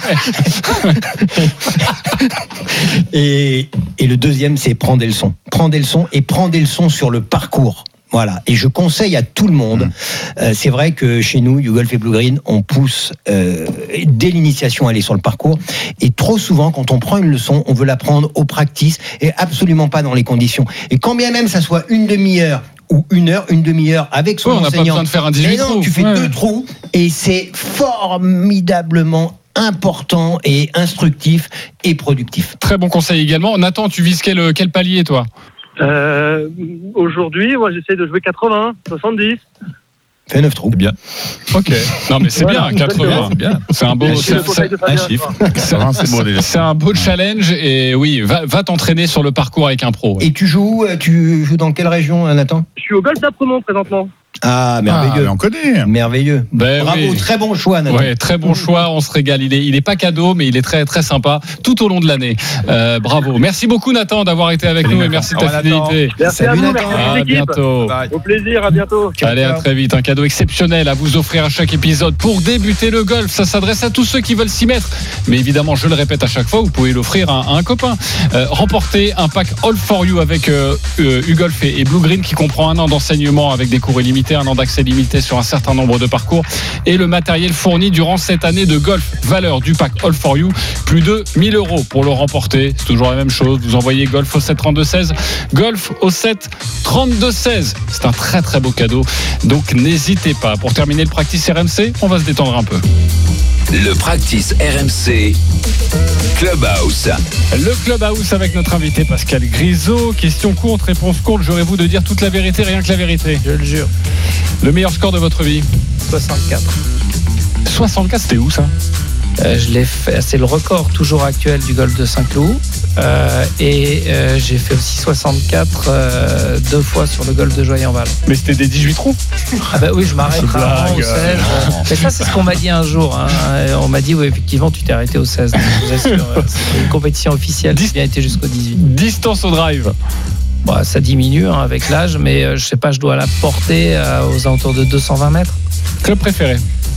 et le deuxième, c'est prendre des leçons. Prendre des leçons sur le parcours. Voilà, et je conseille à tout le monde, c'est vrai que chez nous, YouGolf et Blue Green, on pousse dès l'initiation à aller sur le parcours, et trop souvent, quand on prend une leçon, on veut la prendre au practice, et absolument pas dans les conditions. Et quand bien même ça soit une demi-heure, ou une demi-heure avec son enseignant, on n'a pas besoin de faire un 18 trous. Tu fais 2 trous, et c'est formidablement important et instructif et productif. Très bon conseil également. Nathan, tu vises quel palier, toi ? Aujourd'hui, moi j'essaie de jouer 80, 70. Fais 9 trous. C'est bien. Ok. Non, mais c'est voilà, bien, 80. C'est bien. C'est un beau, un chiffre. C'est un beau challenge, et oui, va t'entraîner sur le parcours avec un pro. Ouais. Et tu joues dans quelle région, Nathan ? Je suis au Golf d'Apremont présentement. Ah, merveilleux. On connaît. Merveilleux. Bravo, oui. Très bon choix, Nathan. Ouais, très bon choix, on se régale. Il est pas cadeau, mais il est très très sympa tout au long de l'année. Bravo. Merci beaucoup, Nathan, d'avoir été avec nous, et merci de ta fidélité. Merci à vous, merci à À bientôt. Au plaisir, à bientôt. Allez, à très vite. Un cadeau exceptionnel à vous offrir à chaque épisode pour débuter le golf. Ça s'adresse à tous ceux qui veulent s'y mettre. Mais évidemment, je le répète à chaque fois, vous pouvez l'offrir à un copain. Remportez un pack All for You avec YouGolf et Blue Green, qui comprend 1 an d'enseignement avec des cours illimités, 1 an d'accès limité sur un certain nombre de parcours, et le matériel fourni durant cette année de golf. Valeur du pack All for You, plus de 1 000 € pour le remporter. C'est toujours la même chose. Vous envoyez golf au 7 32 16, golf au 7 32 16. C'est un très très beau cadeau. Donc n'hésitez pas. Pour terminer le practice RMC, on va se détendre un peu. Le practice RMC Clubhouse. Le Clubhouse avec notre invité Pascal Grisot. Question courte, réponse courte. Jurez-vous de dire toute la vérité, rien que la vérité ? Je le jure. Le meilleur score de votre vie ? 64. 64, c'était où ça ? Je l'ai fait, c'est le record toujours actuel du golf de Saint-Cloud. J'ai fait aussi 64 2 fois sur le golf de Joyenval. Mais c'était des 18 trous ? Ah bah oui, je m'arrête rarement au 16. Mais ça, c'est ce qu'on m'a dit un jour. On m'a dit, oui, effectivement, tu t'es arrêté au 16. Donc, je vous assure, c'est une compétition officielle qui a été jusqu'au 18. Distance au drive ? Bah, ça diminue avec l'âge, mais je sais pas, je dois la porter aux alentours de 220 mètres. Club préféré ?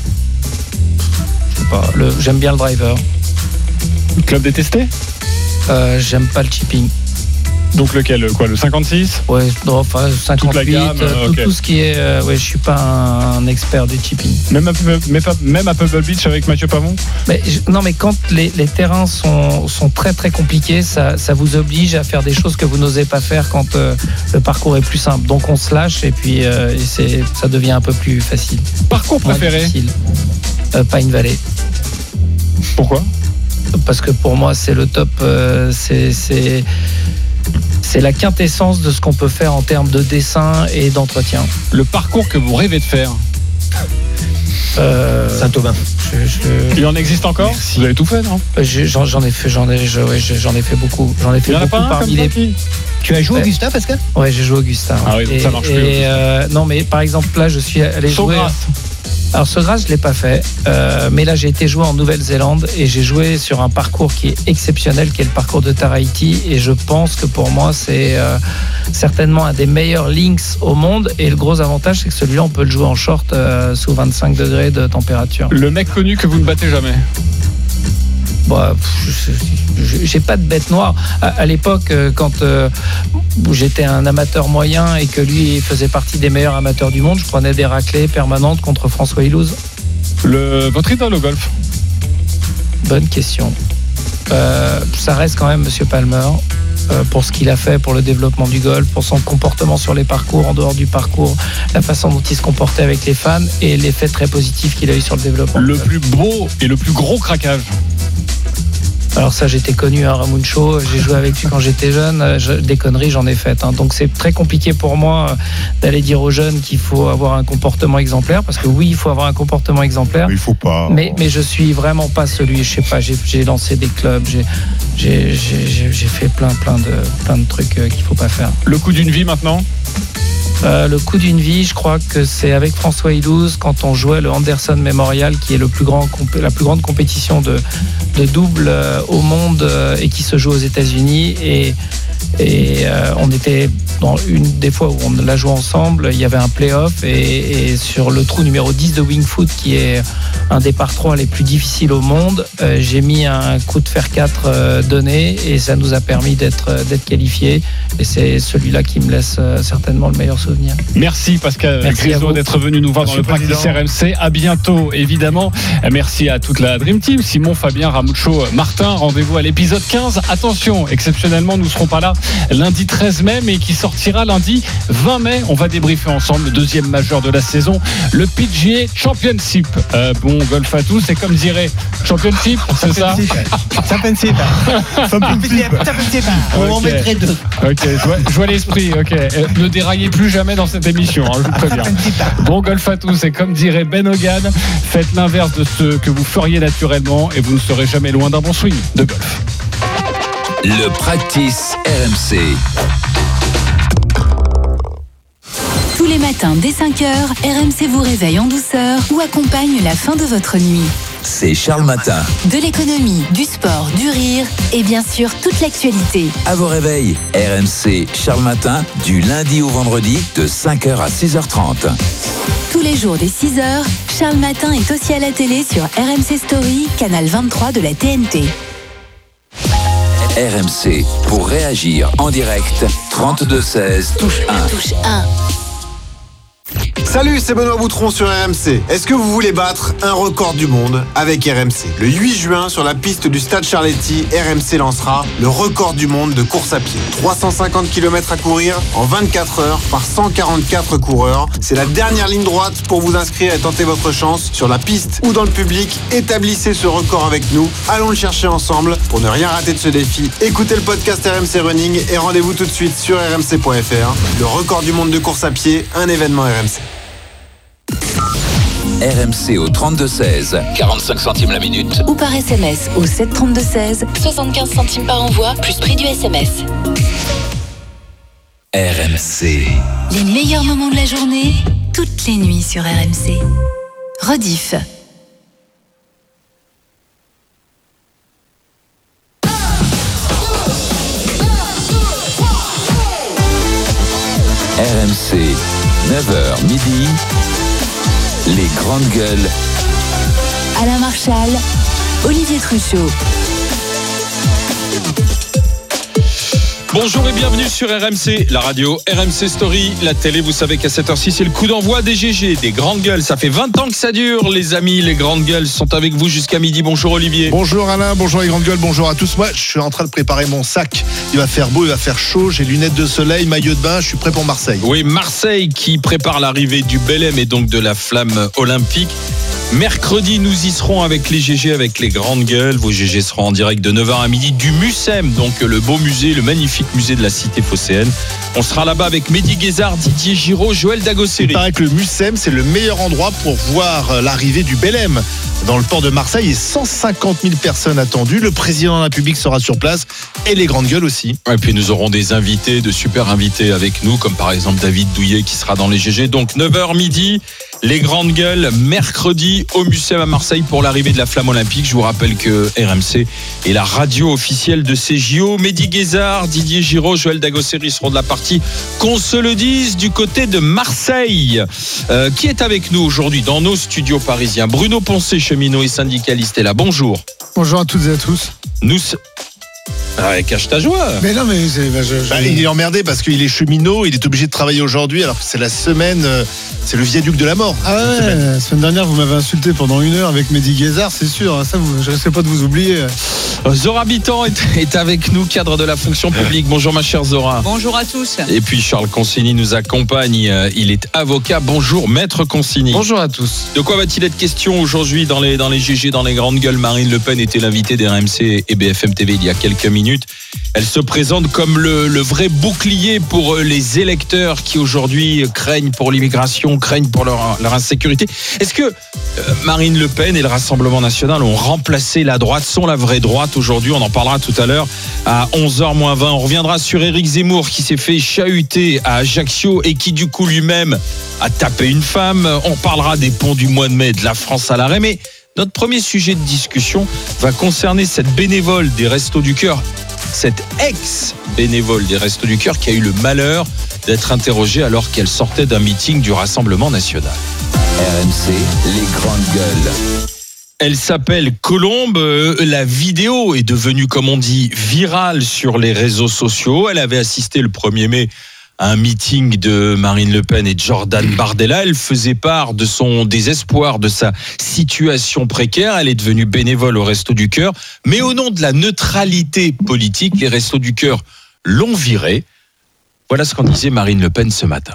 J'aime bien le driver. Club détesté ? J'aime pas le chipping. Donc lequel ? Le 56 ? Ouais, non, enfin 58, toute la gamme, okay. Tout ce qui est... je suis pas un expert du chipping. Même à Pebble Beach avec Mathieu Pavon ? Non, mais quand les terrains sont très très compliqués, ça vous oblige à faire des choses que vous n'osez pas faire quand le parcours est plus simple. Donc on se lâche, et puis ça devient un peu plus facile. Parcours préféré ? Pine Valley. Pourquoi ? Parce que pour moi c'est le top, c'est la quintessence de ce qu'on peut faire en termes de dessin et d'entretien. Le parcours que vous rêvez de faire ? Saint-Aubin. Il en existe encore ? Merci. Vous avez tout fait, non ? J'en ai fait beaucoup. J'en ai fait beaucoup parmi les... Tu as joué au Augusta, Pascal ? Ouais, j'ai joué au Augusta. Ah oui, donc ça marche plus. Non, mais par exemple là, je suis allé jouer. Alors ce Grasse, je l'ai pas fait, mais là j'ai été jouer en Nouvelle-Zélande et j'ai joué sur un parcours qui est exceptionnel, qui est le parcours de Taraiti, et je pense que pour moi c'est certainement un des meilleurs links au monde, et le gros avantage c'est que celui-là on peut le jouer en short sous 25 degrés de température. Le mec connu que vous ne battez jamais? Bah, j'ai pas de bête noire. À l'époque, quand j'étais un amateur moyen et que lui faisait partie des meilleurs amateurs du monde, je prenais des raclées permanentes contre François Ilouz. Votre idole au golf? Bonne question. Ça reste quand même Monsieur Palmer, pour ce qu'il a fait pour le développement du golf, pour son comportement sur les parcours, en dehors du parcours, la façon dont il se comportait avec les fans et l'effet très positif qu'il a eu sur le développement. Le plus beau et le plus gros craquage? Alors ça, j'étais connu à Ramuncho, j'ai joué avec lui quand j'étais jeune, des conneries j'en ai faites, hein. Donc c'est très compliqué pour moi d'aller dire aux jeunes qu'il faut avoir un comportement exemplaire, parce que oui, il faut avoir un comportement exemplaire. Il faut pas. Mais je suis vraiment pas celui, je sais pas, j'ai lancé des clubs, j'ai fait plein de trucs qu'il faut pas faire. Le coup d'une vie maintenant? Le coup d'une vie, je crois que c'est avec François Ilouz quand on jouait le Anderson Memorial, qui est la plus grande compétition de double au monde et qui se joue aux États-Unis, et on était dans une des fois où on l'a joué ensemble, il y avait un play-off et sur le trou numéro 10 de Winged Foot, qui est un des par 3 les plus difficiles au monde, j'ai mis un coup de fer 4 donné et ça nous a permis d'être qualifiés, et c'est celui-là qui me laisse certainement le meilleur souvenir. Merci Pascal Grisot d'être venu nous voir dans le practice RMC. À bientôt évidemment. Merci à toute la Dream Team, Simon, Fabien, Ramucho, Martin. Rendez-vous à l'épisode 15. Attention, exceptionnellement nous ne serons pas là lundi 13 mai, mais qui sortira lundi 20 mai. On va débriefer ensemble le deuxième majeur de la saison, le PGA Championship. Bon golf à tous, et comme dirait Championship, c'est ça? Championship. On en mettrait deux. Ok, je vois l'esprit. Ok, ne déraillez plus jamais dans cette émission, hein, je vous préviens. Bon golf à tous, et comme dirait Ben Hogan, faites l'inverse de ce que vous feriez naturellement et vous ne serez jamais loin d'un bon swing de golf. Le practice RMC. Tous les matins dès 5h, RMC vous réveille en douceur ou accompagne la fin de votre nuit. C'est Charles Matin. De l'économie, du sport, du rire et bien sûr toute l'actualité. À vos réveils, RMC Charles Matin, du lundi au vendredi de 5h à 6h30. Tous les jours dès 6h, Charles Matin est aussi à la télé sur RMC Story, canal 23 de la TNT. RMC, pour réagir en direct, 32-16, touche 1. Touche 1. Salut, c'est Benoît Boutron sur RMC. Est-ce que vous voulez battre un record du monde avec RMC? Le 8 juin, sur la piste du Stade Charletti, RMC lancera le record du monde de course à pied. 350 km à courir en 24 heures par 144 coureurs. C'est la dernière ligne droite pour vous inscrire et tenter votre chance sur la piste ou dans le public. Établissez ce record avec nous. Allons le chercher ensemble pour ne rien rater de ce défi. Écoutez le podcast RMC Running et rendez-vous tout de suite sur rmc.fr. Le record du monde de course à pied, un événement RMC. RMC au 32-16, 45 centimes la minute. Ou par SMS au 732-16, 75 centimes par envoi, plus prix du SMS. RMC. Les meilleurs moments de la journée, toutes les nuits sur RMC. Rediff. RMC, 9h midi. Les grandes gueules. Alain Marchal, Olivier Truchot. Bonjour et bienvenue sur RMC, la radio, RMC Story, la télé. Vous savez qu'à cette heure-ci, c'est le coup d'envoi des GG, des grandes gueules. Ça fait 20 ans que ça dure, les amis. Les grandes gueules sont avec vous jusqu'à midi. Bonjour Olivier. Bonjour Alain, bonjour les grandes gueules, bonjour à tous. Moi, je suis en train de préparer mon sac. Il va faire beau, il va faire chaud. J'ai lunettes de soleil, maillot de bain. Je suis prêt pour Marseille. Oui, Marseille qui prépare l'arrivée du Belém et donc de la flamme olympique. Mercredi, nous y serons avec les GG, avec les grandes gueules. Vos GG seront en direct de 9h à midi du Mucem, donc le beau musée, le magnifique musée de la cité phocéenne. On sera là-bas avec Mehdi Guézard, Didier Giraud, Joël Dagosseri. Il paraît que le Mucem, c'est le meilleur endroit pour voir l'arrivée du Belém dans le port de Marseille, et 150 000 personnes attendues. Le président de la République sera sur place et les grandes gueules aussi. Et puis nous aurons des invités, de super invités avec nous, comme par exemple David Douillet qui sera dans les GG. Donc 9h midi. Les grandes gueules, mercredi au Mucem à Marseille pour l'arrivée de la flamme olympique. Je vous rappelle que RMC est la radio officielle de ces JO. Mehdi Guézard, Didier Giraud, Joël Dagosseri seront de la partie, qu'on se le dise, du côté de Marseille. Qui est avec nous aujourd'hui dans nos studios parisiens? Bruno Poncet, cheminot et syndicaliste, est là. Bonjour. Bonjour à toutes et à tous. Cache ta joie. Mais non, mais il est emmerdé parce qu'il est cheminot, il est obligé de travailler aujourd'hui alors que c'est la semaine, c'est le viaduc de la mort. Ah ouais, la semaine dernière vous m'avez insulté pendant 1 heure avec Mehdi Guézard, c'est sûr, ça je ne sais pas de vous oublier. Zora Bitan est avec nous, cadre de la fonction publique. Bonjour ma chère Zora. Bonjour à tous. Et puis Charles Consigny nous accompagne, il est avocat. Bonjour maître Consigny. Bonjour à tous. De quoi va-t-il être question aujourd'hui dans les GG, dans les grandes gueules? Marine Le Pen était l'invitée d'RMC et BFM TV il y a quelques minutes. Elle se présente comme le vrai bouclier pour les électeurs qui aujourd'hui craignent pour l'immigration, craignent pour leur insécurité. Est-ce que Marine Le Pen et le Rassemblement National ont remplacé la droite, sont la vraie droite aujourd'hui? On en parlera tout à l'heure à 11h-20. On reviendra sur Éric Zemmour qui s'est fait chahuter à Ajaccio et qui du coup lui-même a tapé une femme. On parlera des ponts du mois de mai, de la France à l'arrêt, mais notre premier sujet de discussion va concerner cette bénévole des Restos du Cœur, cette ex-bénévole des Restos du Cœur qui a eu le malheur d'être interrogée alors qu'elle sortait d'un meeting du Rassemblement National. RMC, les grandes gueules. Elle s'appelle Colombe. La vidéo est devenue, comme on dit, virale sur les réseaux sociaux. Elle avait assisté le 1er mai à un meeting de Marine Le Pen et de Jordan Bardella. Elle faisait part de son désespoir, de sa situation précaire. Elle est devenue bénévole aux Restos du Cœur. Mais au nom de la neutralité politique, les Restos du Cœur l'ont virée. Voilà ce qu'en disait Marine Le Pen ce matin.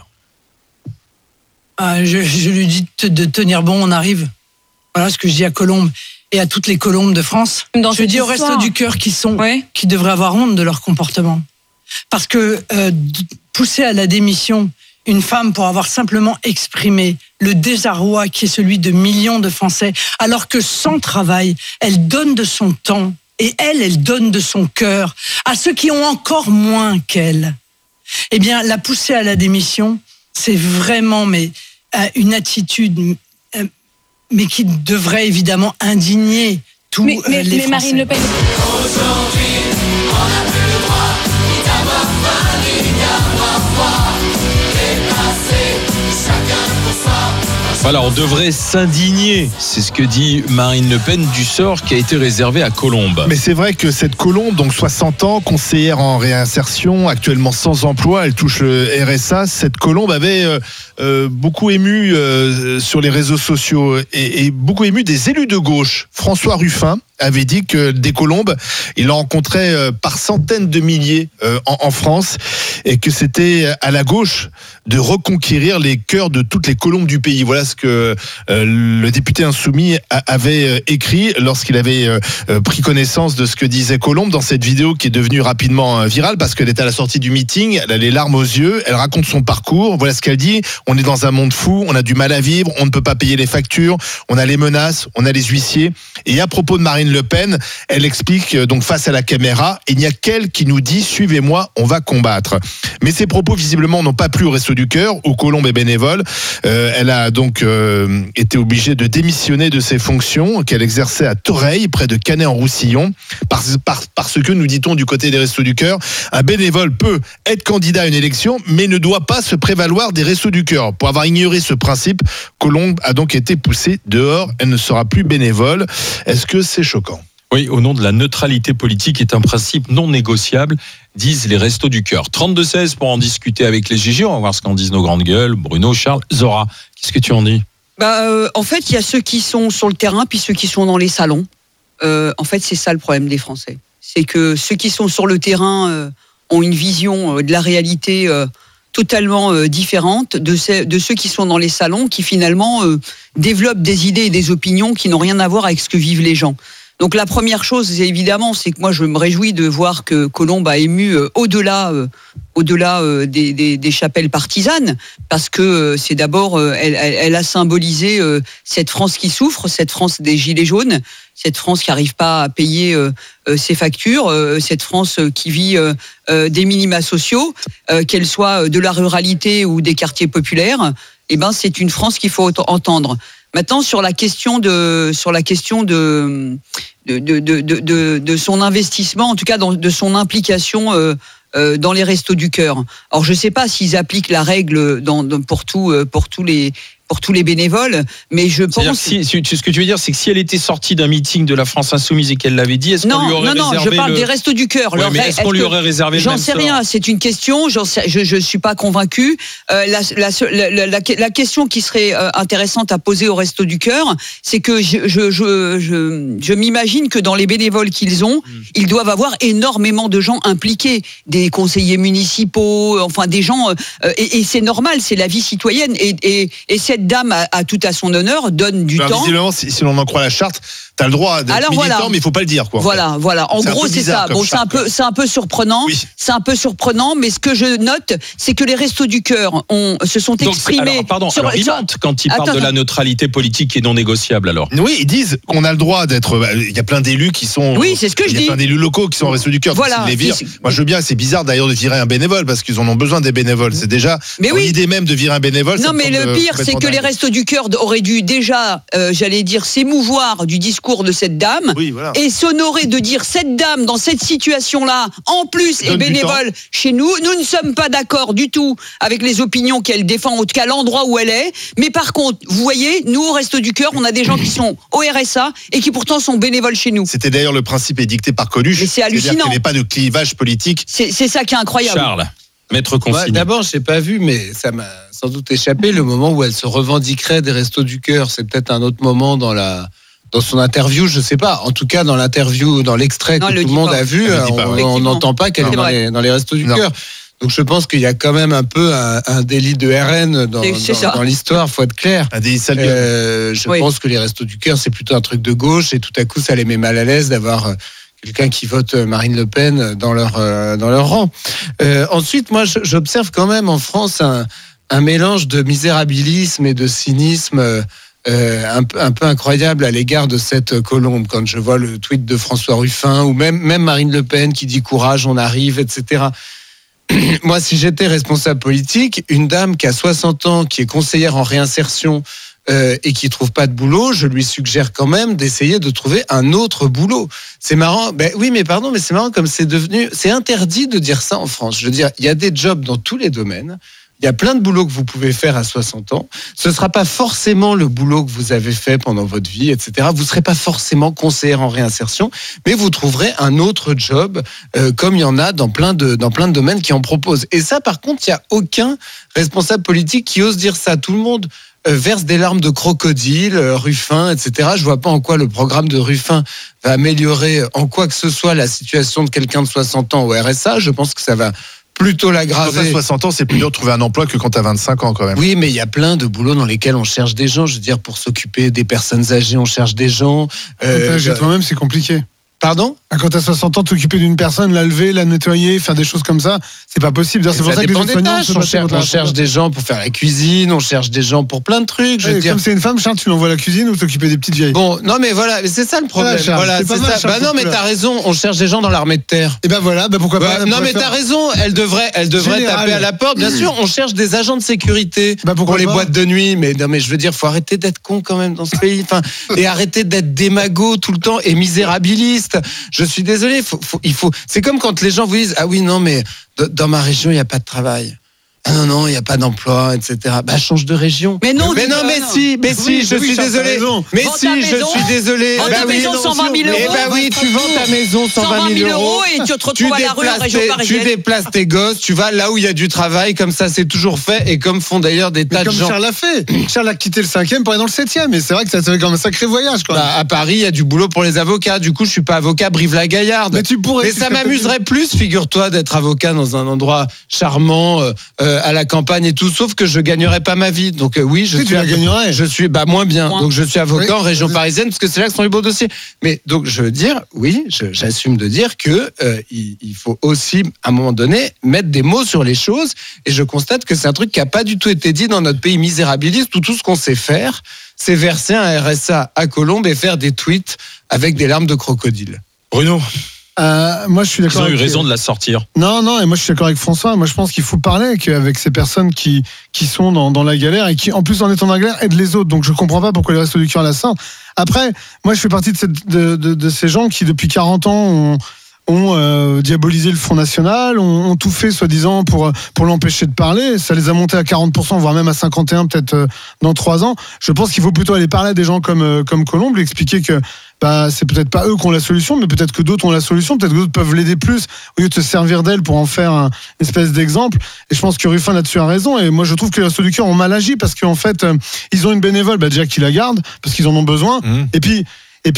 Je lui dis de tenir bon, on arrive. Voilà ce que je dis à Colombe et à toutes les Colombes de France. Je dis aux Restos du Cœur qui devraient avoir honte de leur comportement. Parce que pousser à la démission une femme pour avoir simplement exprimé le désarroi qui est celui de millions de Français, alors que sans travail, elle donne de son temps et elle donne de son cœur à ceux qui ont encore moins qu'elle. Eh bien, la pousser à la démission, c'est vraiment une attitude mais qui devrait évidemment indigner tous les Français. Mais Marine Le Pen... Aujourd'hui, on n'a plus le droit ni d'avoir faim, ni d'avoir froid. Dépasser chacun pour soi. Voilà, on devrait s'indigner, c'est ce que dit Marine Le Pen, du sort qui a été réservé à Colombe. Mais c'est vrai que cette Colombe, donc 60 ans, conseillère en réinsertion, actuellement sans emploi, elle touche le RSA. Cette Colombe avait beaucoup ému sur les réseaux sociaux et beaucoup ému des élus de gauche. François Ruffin avait dit que des Colombes, il en rencontrait par centaines de milliers en France et que c'était à la gauche de reconquérir les cœurs de toutes les Colombes du pays. Voilà ce que le député insoumis avait écrit lorsqu'il avait pris connaissance de ce que disait Colombe dans cette vidéo qui est devenue rapidement virale parce qu'elle était à la sortie du meeting, elle a les larmes aux yeux, elle raconte son parcours, voilà ce qu'elle dit: on est dans un monde fou, on a du mal à vivre, on ne peut pas payer les factures, on a les menaces, on a les huissiers. Et à propos de Marine Le Pen, elle explique donc face à la caméra: il n'y a qu'elle qui nous dit suivez-moi, on va combattre. Mais ces propos visiblement n'ont pas plu au Restos du Cœur, où Colombe est bénévole. Elle a donc été obligée de démissionner de ses fonctions qu'elle exerçait à Toreil, près de Canet-en-Roussillon, parce que, nous dit-on du côté des Restos du Cœur, un bénévole peut être candidat à une élection, mais ne doit pas se prévaloir des Restos du Cœur. Pour avoir ignoré ce principe, Colombe a donc été poussée dehors. Elle ne sera plus bénévole. Est-ce que c'est choquant ? Oui, au nom de la neutralité politique est un principe non négociable, disent les Restos du Cœur. 32-16 pour en discuter avec les GG. On va voir ce qu'en disent nos grandes gueules. Bruno, Charles, Zora, qu'est-ce que tu en dis ? En fait, il y a ceux qui sont sur le terrain puis ceux qui sont dans les salons. En fait, c'est ça le problème des Français. C'est que ceux qui sont sur le terrain ont une vision de la réalité totalement différente de ceux qui sont dans les salons, qui finalement développent des idées et des opinions qui n'ont rien à voir avec ce que vivent les gens. Donc la première chose, c'est que moi je me réjouis de voir que Colombe a ému au-delà des chapelles partisanes, parce que c'est d'abord, elle a symbolisé cette France qui souffre, cette France des Gilets jaunes, cette France qui n'arrive pas à payer ses factures, cette France qui vit des minima sociaux, qu'elle soit de la ruralité ou des quartiers populaires, eh ben c'est une France qu'il faut entendre. Maintenant, sur la question de son investissement, en tout cas de son implication dans les Restos du Cœur. Alors, je ne sais pas s'ils appliquent la règle pour tous les bénévoles, mais je pense... Ce que tu veux dire, c'est que si elle était sortie d'un meeting de la France Insoumise et qu'elle l'avait dit, est-ce qu'on lui aurait réservé je parle des Restos du Cœur. Ouais, mais est-ce qu'on lui aurait réservé le même sort ? J'en sais rien, c'est une question, je suis pas convaincu. La question qui serait intéressante à poser aux Restos du Cœur, c'est que je m'imagine que dans les bénévoles qu'ils ont, ils doivent avoir énormément de gens impliqués, des conseillers municipaux, enfin des gens, et c'est normal, c'est la vie citoyenne, et cette dame a tout à son honneur, donne du temps. Visiblement, si l'on en croit la charte, t'as le droit d'être militant, mais il faut pas le dire, quoi. Voilà. En gros, c'est ça. Bon, c'est un peu surprenant. Oui. C'est un peu surprenant, mais ce que je note, c'est que les Restos du Cœur se sont exprimés. Quand ils parlent de la neutralité politique qui est non négociable, alors. Oui, ils disent qu'on a le droit d'être. Il y a plein d'élus qui sont. Oui, c'est ce que je dis. Il y a plein d'élus locaux qui sont aux Restos du Cœur. Voilà. Les virent. Moi, je veux bien. C'est bizarre d'ailleurs de virer un bénévole parce qu'ils en ont besoin des bénévoles. C'est déjà l'idée même de virer un bénévole. Non, mais le pire, c'est que les Restos du Cœur auraient dû déjà, j'allais dire, s'émouvoir du discours de cette dame et s'honorer de dire cette dame dans cette situation-là, en plus est bénévole chez nous. Nous ne sommes pas d'accord du tout avec les opinions qu'elle défend, en tout cas l'endroit où elle est. Mais par contre, vous voyez, nous au Restos du Cœur, on a des gens qui sont au RSA et qui pourtant sont bénévoles chez nous. C'était d'ailleurs le principe édicté par Coluche. Mais c'est hallucinant. C'est-à-dire qu'il n'y avait pas de clivage politique. C'est ça qui est incroyable. Charles, maître Consigne. D'abord, je n'ai pas vu, mais ça m'a sans doute échappé, le moment où elle se revendiquerait des Restos du Cœur. C'est peut-être un autre moment dans son interview, je sais pas. En tout cas, dans l'interview, dans l'extrait que tout le monde a vu, on n'entend pas qu'elle est dans les Restos du Cœur. Donc je pense qu'il y a quand même un peu un délit de RN dans l'histoire, faut être clair. Un délit sale. Je pense que les Restos du Cœur, c'est plutôt un truc de gauche et tout à coup, ça les met mal à l'aise d'avoir quelqu'un qui vote Marine Le Pen dans leur rang. Ensuite, moi, j'observe quand même en France un mélange de misérabilisme et de cynisme un peu incroyable à l'égard de cette colombe. Quand je vois le tweet de François Ruffin ou même Marine Le Pen qui dit courage, on arrive, etc. Moi, si j'étais responsable politique, une dame qui a 60 ans, qui est conseillère en réinsertion et qui trouve pas de boulot, je lui suggère quand même d'essayer de trouver un autre boulot. C'est marrant. Oui, mais pardon, mais c'est marrant comme c'est interdit de dire ça en France. Je veux dire, il y a des jobs dans tous les domaines. Il y a plein de boulots que vous pouvez faire à 60 ans. Ce ne sera pas forcément le boulot que vous avez fait pendant votre vie, etc. Vous ne serez pas forcément conseillère en réinsertion, mais vous trouverez un autre job, comme il y en a dans plein de domaines qui en proposent. Et ça, par contre, il n'y a aucun responsable politique qui ose dire ça. Tout le monde verse des larmes de crocodile, Ruffin, etc. Je ne vois pas en quoi le programme de Ruffin va améliorer en quoi que ce soit la situation de quelqu'un de 60 ans au RSA. Je pense que ça va plutôt l'aggraver. Quand tu as 60 ans, c'est plus dur de trouver un emploi que quand tu as 25 ans quand même. Oui, mais il y a plein de boulots dans lesquels on cherche des gens. Je veux dire, pour s'occuper des personnes âgées, on cherche des gens. Toi-même, c'est compliqué. Pardon ? Quand tu as 60 ans, t'occuper d'une personne, la lever, la nettoyer, faire des choses comme ça, c'est pas possible. C'est pour ça que les soignants on cherche des gens pour faire la cuisine, on cherche des gens pour plein de trucs. Comme c'est une femme, Charles, tu l'envoies à la cuisine ou t'occuper des petites vieilles. Bon, non mais voilà, c'est ça le problème. Voilà, c'est ça. Bah non, mais t'as raison, on cherche des gens dans l'armée de terre. Et ben voilà, pourquoi pas. Non mais t'as raison, elle devrait taper à la porte. Bien sûr, on cherche des agents de sécurité pour les boîtes de nuit. Mais non mais je veux dire, faut arrêter d'être con quand même dans ce pays. Et arrêter d'être démago tout le temps et misérabiliste. Je suis désolé, il faut. C'est comme quand les gens vous disent ah oui non mais dans ma région il n'y a pas de travail. Ah non, il n'y a pas d'emploi, etc. Bah, change de région. Mais non, si, je suis désolé. Mais si, je suis désolé. Vends ta maison 120 000 euros. Eh ben oui, tu vends ta maison 120 000 euros. Et tu te retrouves à la rue en région parisienne. Tu déplaces tes gosses, tu vas là où il y a du travail, comme ça c'est toujours fait, et comme font d'ailleurs des tas de gens. Comme Charles l'a fait. Charles a quitté le 5e pour aller dans le 7e, et c'est vrai que ça fait quand même un sacré voyage, quoi. Bah, à Paris, il y a du boulot pour les avocats. Du coup, je suis pas avocat Brive-la-Gaillarde. Mais ça m'amuserait plus, figure-toi, d'être avocat dans un endroit charmant, à la campagne et tout, sauf que je gagnerais pas ma vie. Donc oui, je suis moins bien. Donc je suis avocat en région parisienne parce que c'est là que sont les beaux dossiers. Mais donc je veux dire, oui, j'assume de dire que il faut aussi à un moment donné mettre des mots sur les choses. Et je constate que c'est un truc qui a pas du tout été dit dans notre pays misérabiliste où tout ce qu'on sait faire, c'est verser un RSA à Colombe et faire des tweets avec des larmes de crocodile. Bruno, moi, je suis d'accord. ils ont eu raison de la sortir. Non, et moi je suis d'accord avec François. Moi je pense qu'il faut parler avec ces personnes qui sont dans la galère et qui, en plus en étant dans la galère, aident les autres. Donc je comprends pas pourquoi les Restos du Cœur la sortent. Après, moi je fais partie de ces gens qui depuis 40 ans ont diabolisé le Front National, ont tout fait soi-disant pour l'empêcher de parler. Ça les a montés à 40%, voire même à 51% peut-être dans 3 ans. Je pense qu'il faut plutôt aller parler à des gens comme Colombe, lui expliquer que c'est peut-être pas eux qui ont la solution, mais peut-être que d'autres ont la solution, peut-être que d'autres peuvent l'aider plus au lieu de se servir d'elle pour en faire une espèce d'exemple. Et je pense que Ruffin là-dessus a raison. Et moi je trouve que les Restos du Cœur ont mal agi parce qu'en fait ils ont une bénévole, déjà qui la garde parce qu'ils en ont besoin. Et puis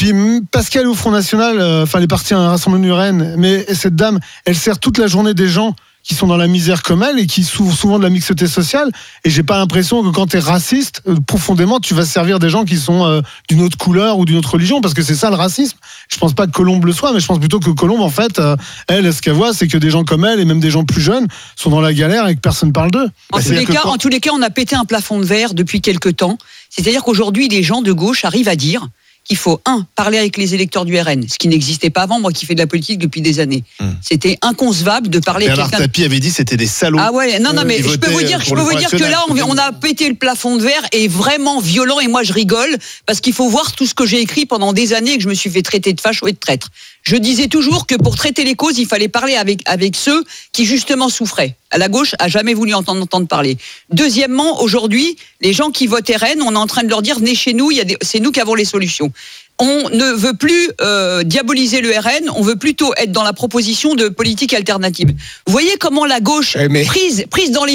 Pascal au Front National, elle est partie à un rassemblement du Rennes, mais cette dame, elle sert toute la journée des gens qui sont dans la misère comme elle et qui souffrent souvent de la mixité sociale. Et j'ai pas l'impression que quand tu es raciste, profondément, tu vas servir des gens qui sont d'une autre couleur ou d'une autre religion, parce que c'est ça le racisme. Je pense pas que Colombe le soit, mais je pense plutôt que Colombe, en fait, elle, ce qu'elle voit, c'est que des gens comme elle et même des gens plus jeunes sont dans la galère et que personne parle d'eux. En tous les cas, on a pété un plafond de verre depuis quelque temps. C'est-à-dire qu'aujourd'hui, les gens de gauche arrivent à dire qu'il faut, parler avec les électeurs du RN, ce qui n'existait pas avant, moi qui fais de la politique depuis des années. C'était inconcevable de parler à quelqu'un. Bernard Tapie avait dit c'était des salauds. Ah ouais, non, mais je peux vous dire que là, on a pété le plafond de verre et vraiment violent, et moi je rigole, parce qu'il faut voir tout ce que j'ai écrit pendant des années et que je me suis fait traiter de facho et de traître. Je disais toujours que pour traiter les causes, il fallait parler avec ceux qui justement souffraient. À la gauche a jamais voulu entendre parler. Deuxièmement, aujourd'hui, les gens qui votent RN, on est en train de leur dire venez chez nous, c'est nous qui avons les solutions. On ne veut plus diaboliser le RN, on veut plutôt être dans la proposition de politique alternative. Vous voyez comment la gauche, prise dans les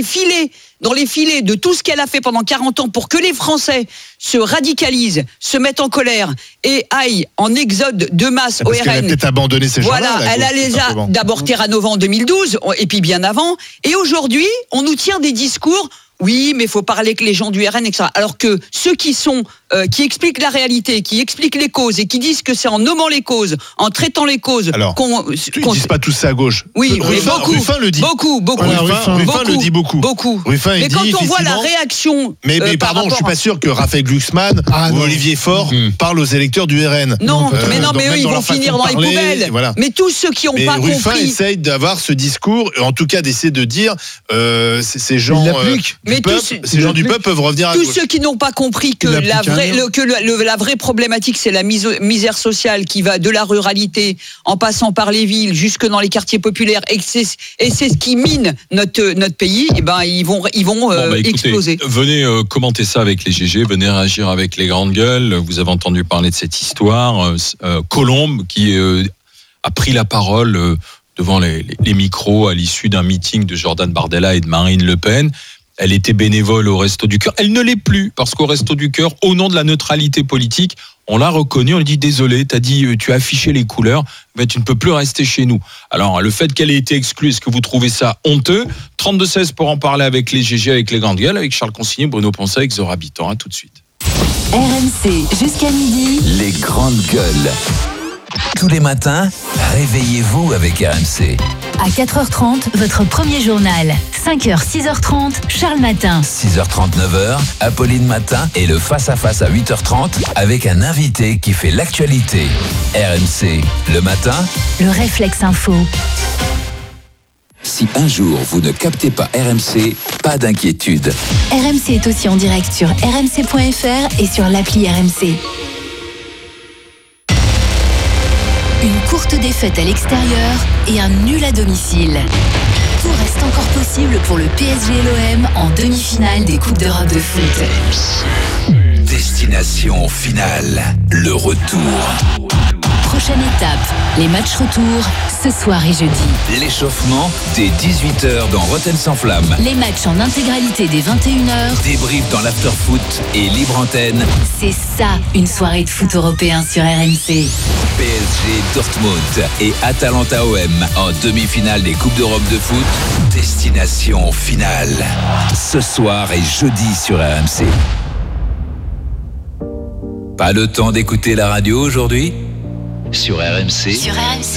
filets de tout ce qu'elle a fait pendant 40 ans pour que les Français se radicalisent, se mettent en colère et aillent en exode de masse au RN. Elle a peut-être abandonné ces gens-là. Voilà, elle les a d'abord Terra Nova en 2012, et puis bien avant. Et aujourd'hui, on nous tient des discours. Oui, mais il faut parler avec les gens du RN, etc. Alors que ceux qui expliquent la réalité, qui expliquent les causes et qui disent que c'est en nommant les causes, en traitant les causes, ils disent pas tout ça à gauche. Oui, Ruffin le dit. Beaucoup. Voilà, Ruffin le dit beaucoup. Ruffin, mais quand on voit la réaction, mais pardon, je suis pas sûr que Raphaël Glucksmann ou Olivier Faure parlent aux électeurs du RN. Non, mais eux, ils vont finir dans les poubelles. Voilà. Mais tous ceux qui n'ont pas compris. Ruffin essaye d'avoir ce discours, en tout cas d'essayer de dire ces gens. Ces gens du peuple peuvent revenir à tous gauche. Ceux qui n'ont pas compris que la vraie problématique, c'est la misère sociale qui va de la ruralité en passant par les villes jusque dans les quartiers populaires, et c'est ce qui mine notre pays. Et ils vont exploser. Venez commenter ça avec les GG, venez réagir avec les grandes gueules. Vous avez entendu parler de cette histoire. Colombe qui a pris la parole devant les micros à l'issue d'un meeting de Jordan Bardella et de Marine Le Pen. Elle était bénévole au Resto du Cœur. Elle ne l'est plus, parce qu'au Resto du Cœur, au nom de la neutralité politique, on l'a reconnu, on lui dit désolé, tu as affiché les couleurs, mais tu ne peux plus rester chez nous. Alors, le fait qu'elle ait été exclue, est-ce que vous trouvez ça honteux ? 32-16 pour en parler avec les GG, avec les grandes gueules, avec Charles Consigny, Bruno Poncet, avec Zora Habitant. À tout de suite. RMC, jusqu'à midi. Les grandes gueules. Tous les matins, réveillez-vous avec RMC. À 4h30, votre premier journal. 5h, 6h30, Charles Matin. 6h30, 9h, Apolline Matin et le face-à-face à 8h30 avec un invité qui fait l'actualité. RMC, le matin. Le réflexe info. Si un jour vous ne captez pas RMC, pas d'inquiétude. RMC est aussi en direct sur rmc.fr et sur l'appli RMC. Une courte défaite à l'extérieur et un nul à domicile. Tout reste encore possible pour le PSG et l'OM en demi-finale des Coupes d'Europe de foot. Destination finale, le retour. Prochaine étape, les matchs retour ce soir et jeudi. L'échauffement dès 18h dans Rotten sans flamme. Les matchs en intégralité dès 21h. Débrief dans l'afterfoot et libre antenne. C'est ça, une soirée de foot européen sur RMC. PSG Dortmund et Atalanta OM en demi-finale des Coupes d'Europe de foot. Destination finale. Ce soir et jeudi sur RMC. Pas le temps d'écouter la radio aujourd'hui ? Sur RMC. Sur RMC,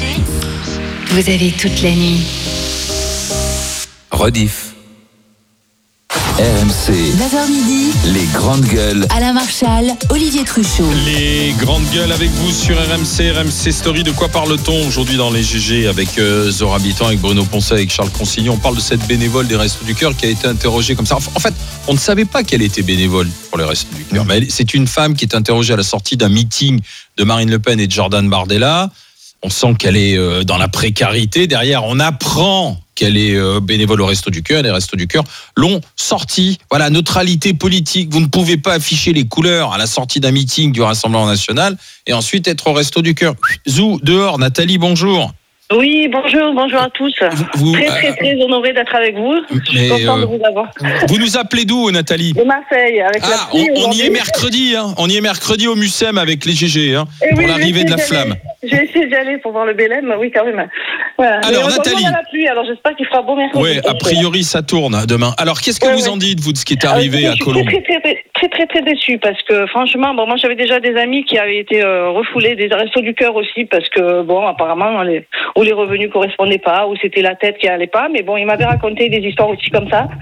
vous avez toute la nuit. Rediff. RMC, 9h midi, les grandes gueules. Alain Marchal, Olivier Truchot. Les grandes gueules avec vous sur RMC Story. De quoi parle-t-on aujourd'hui dans les GG avec Zora Habitant, avec Bruno Poncet, avec Charles Consignon? On parle de cette bénévole des Restos du Cœur qui a été interrogée comme ça. En fait, on ne savait pas qu'elle était bénévole pour les Restos du Cœur. Mais c'est une femme qui est interrogée à la sortie d'un meeting de Marine Le Pen et de Jordan Bardella. On sent qu'elle est dans la précarité. Derrière, on apprend qu'elle est bénévole au Resto du Cœur. Les Restos du Cœur l'ont sorti. Voilà, neutralité politique. Vous ne pouvez pas afficher les couleurs à la sortie d'un meeting du Rassemblement national et ensuite être au Resto du Cœur. Zou, dehors. Nathalie, bonjour. Oui, bonjour à tous. Très honoré d'être avec vous. Je suis content de vous avoir. Vous nous appelez d'où, Nathalie? De Marseille, avec la pluie. On y est mercredi, hein. On y est mercredi au Mucem avec les GG, hein, pour l'arrivée de la flamme. J'ai essayé d'y aller pour voir le Bélem, oui, quand même. Voilà. Alors, Nathalie. La pluie, alors j'espère qu'il fera beau mercredi. Oui, a priori, ça tourne demain. Alors, qu'est-ce que vous en dites, vous, de ce qui est arrivé à Colombes? Très déçu, parce que franchement, moi j'avais déjà des amis qui avaient été refoulés, des Restos du Cœur aussi, parce que apparemment ou les revenus correspondaient pas, ou c'était la tête qui allait pas, mais bon, ils m'avaient raconté des histoires aussi comme ça.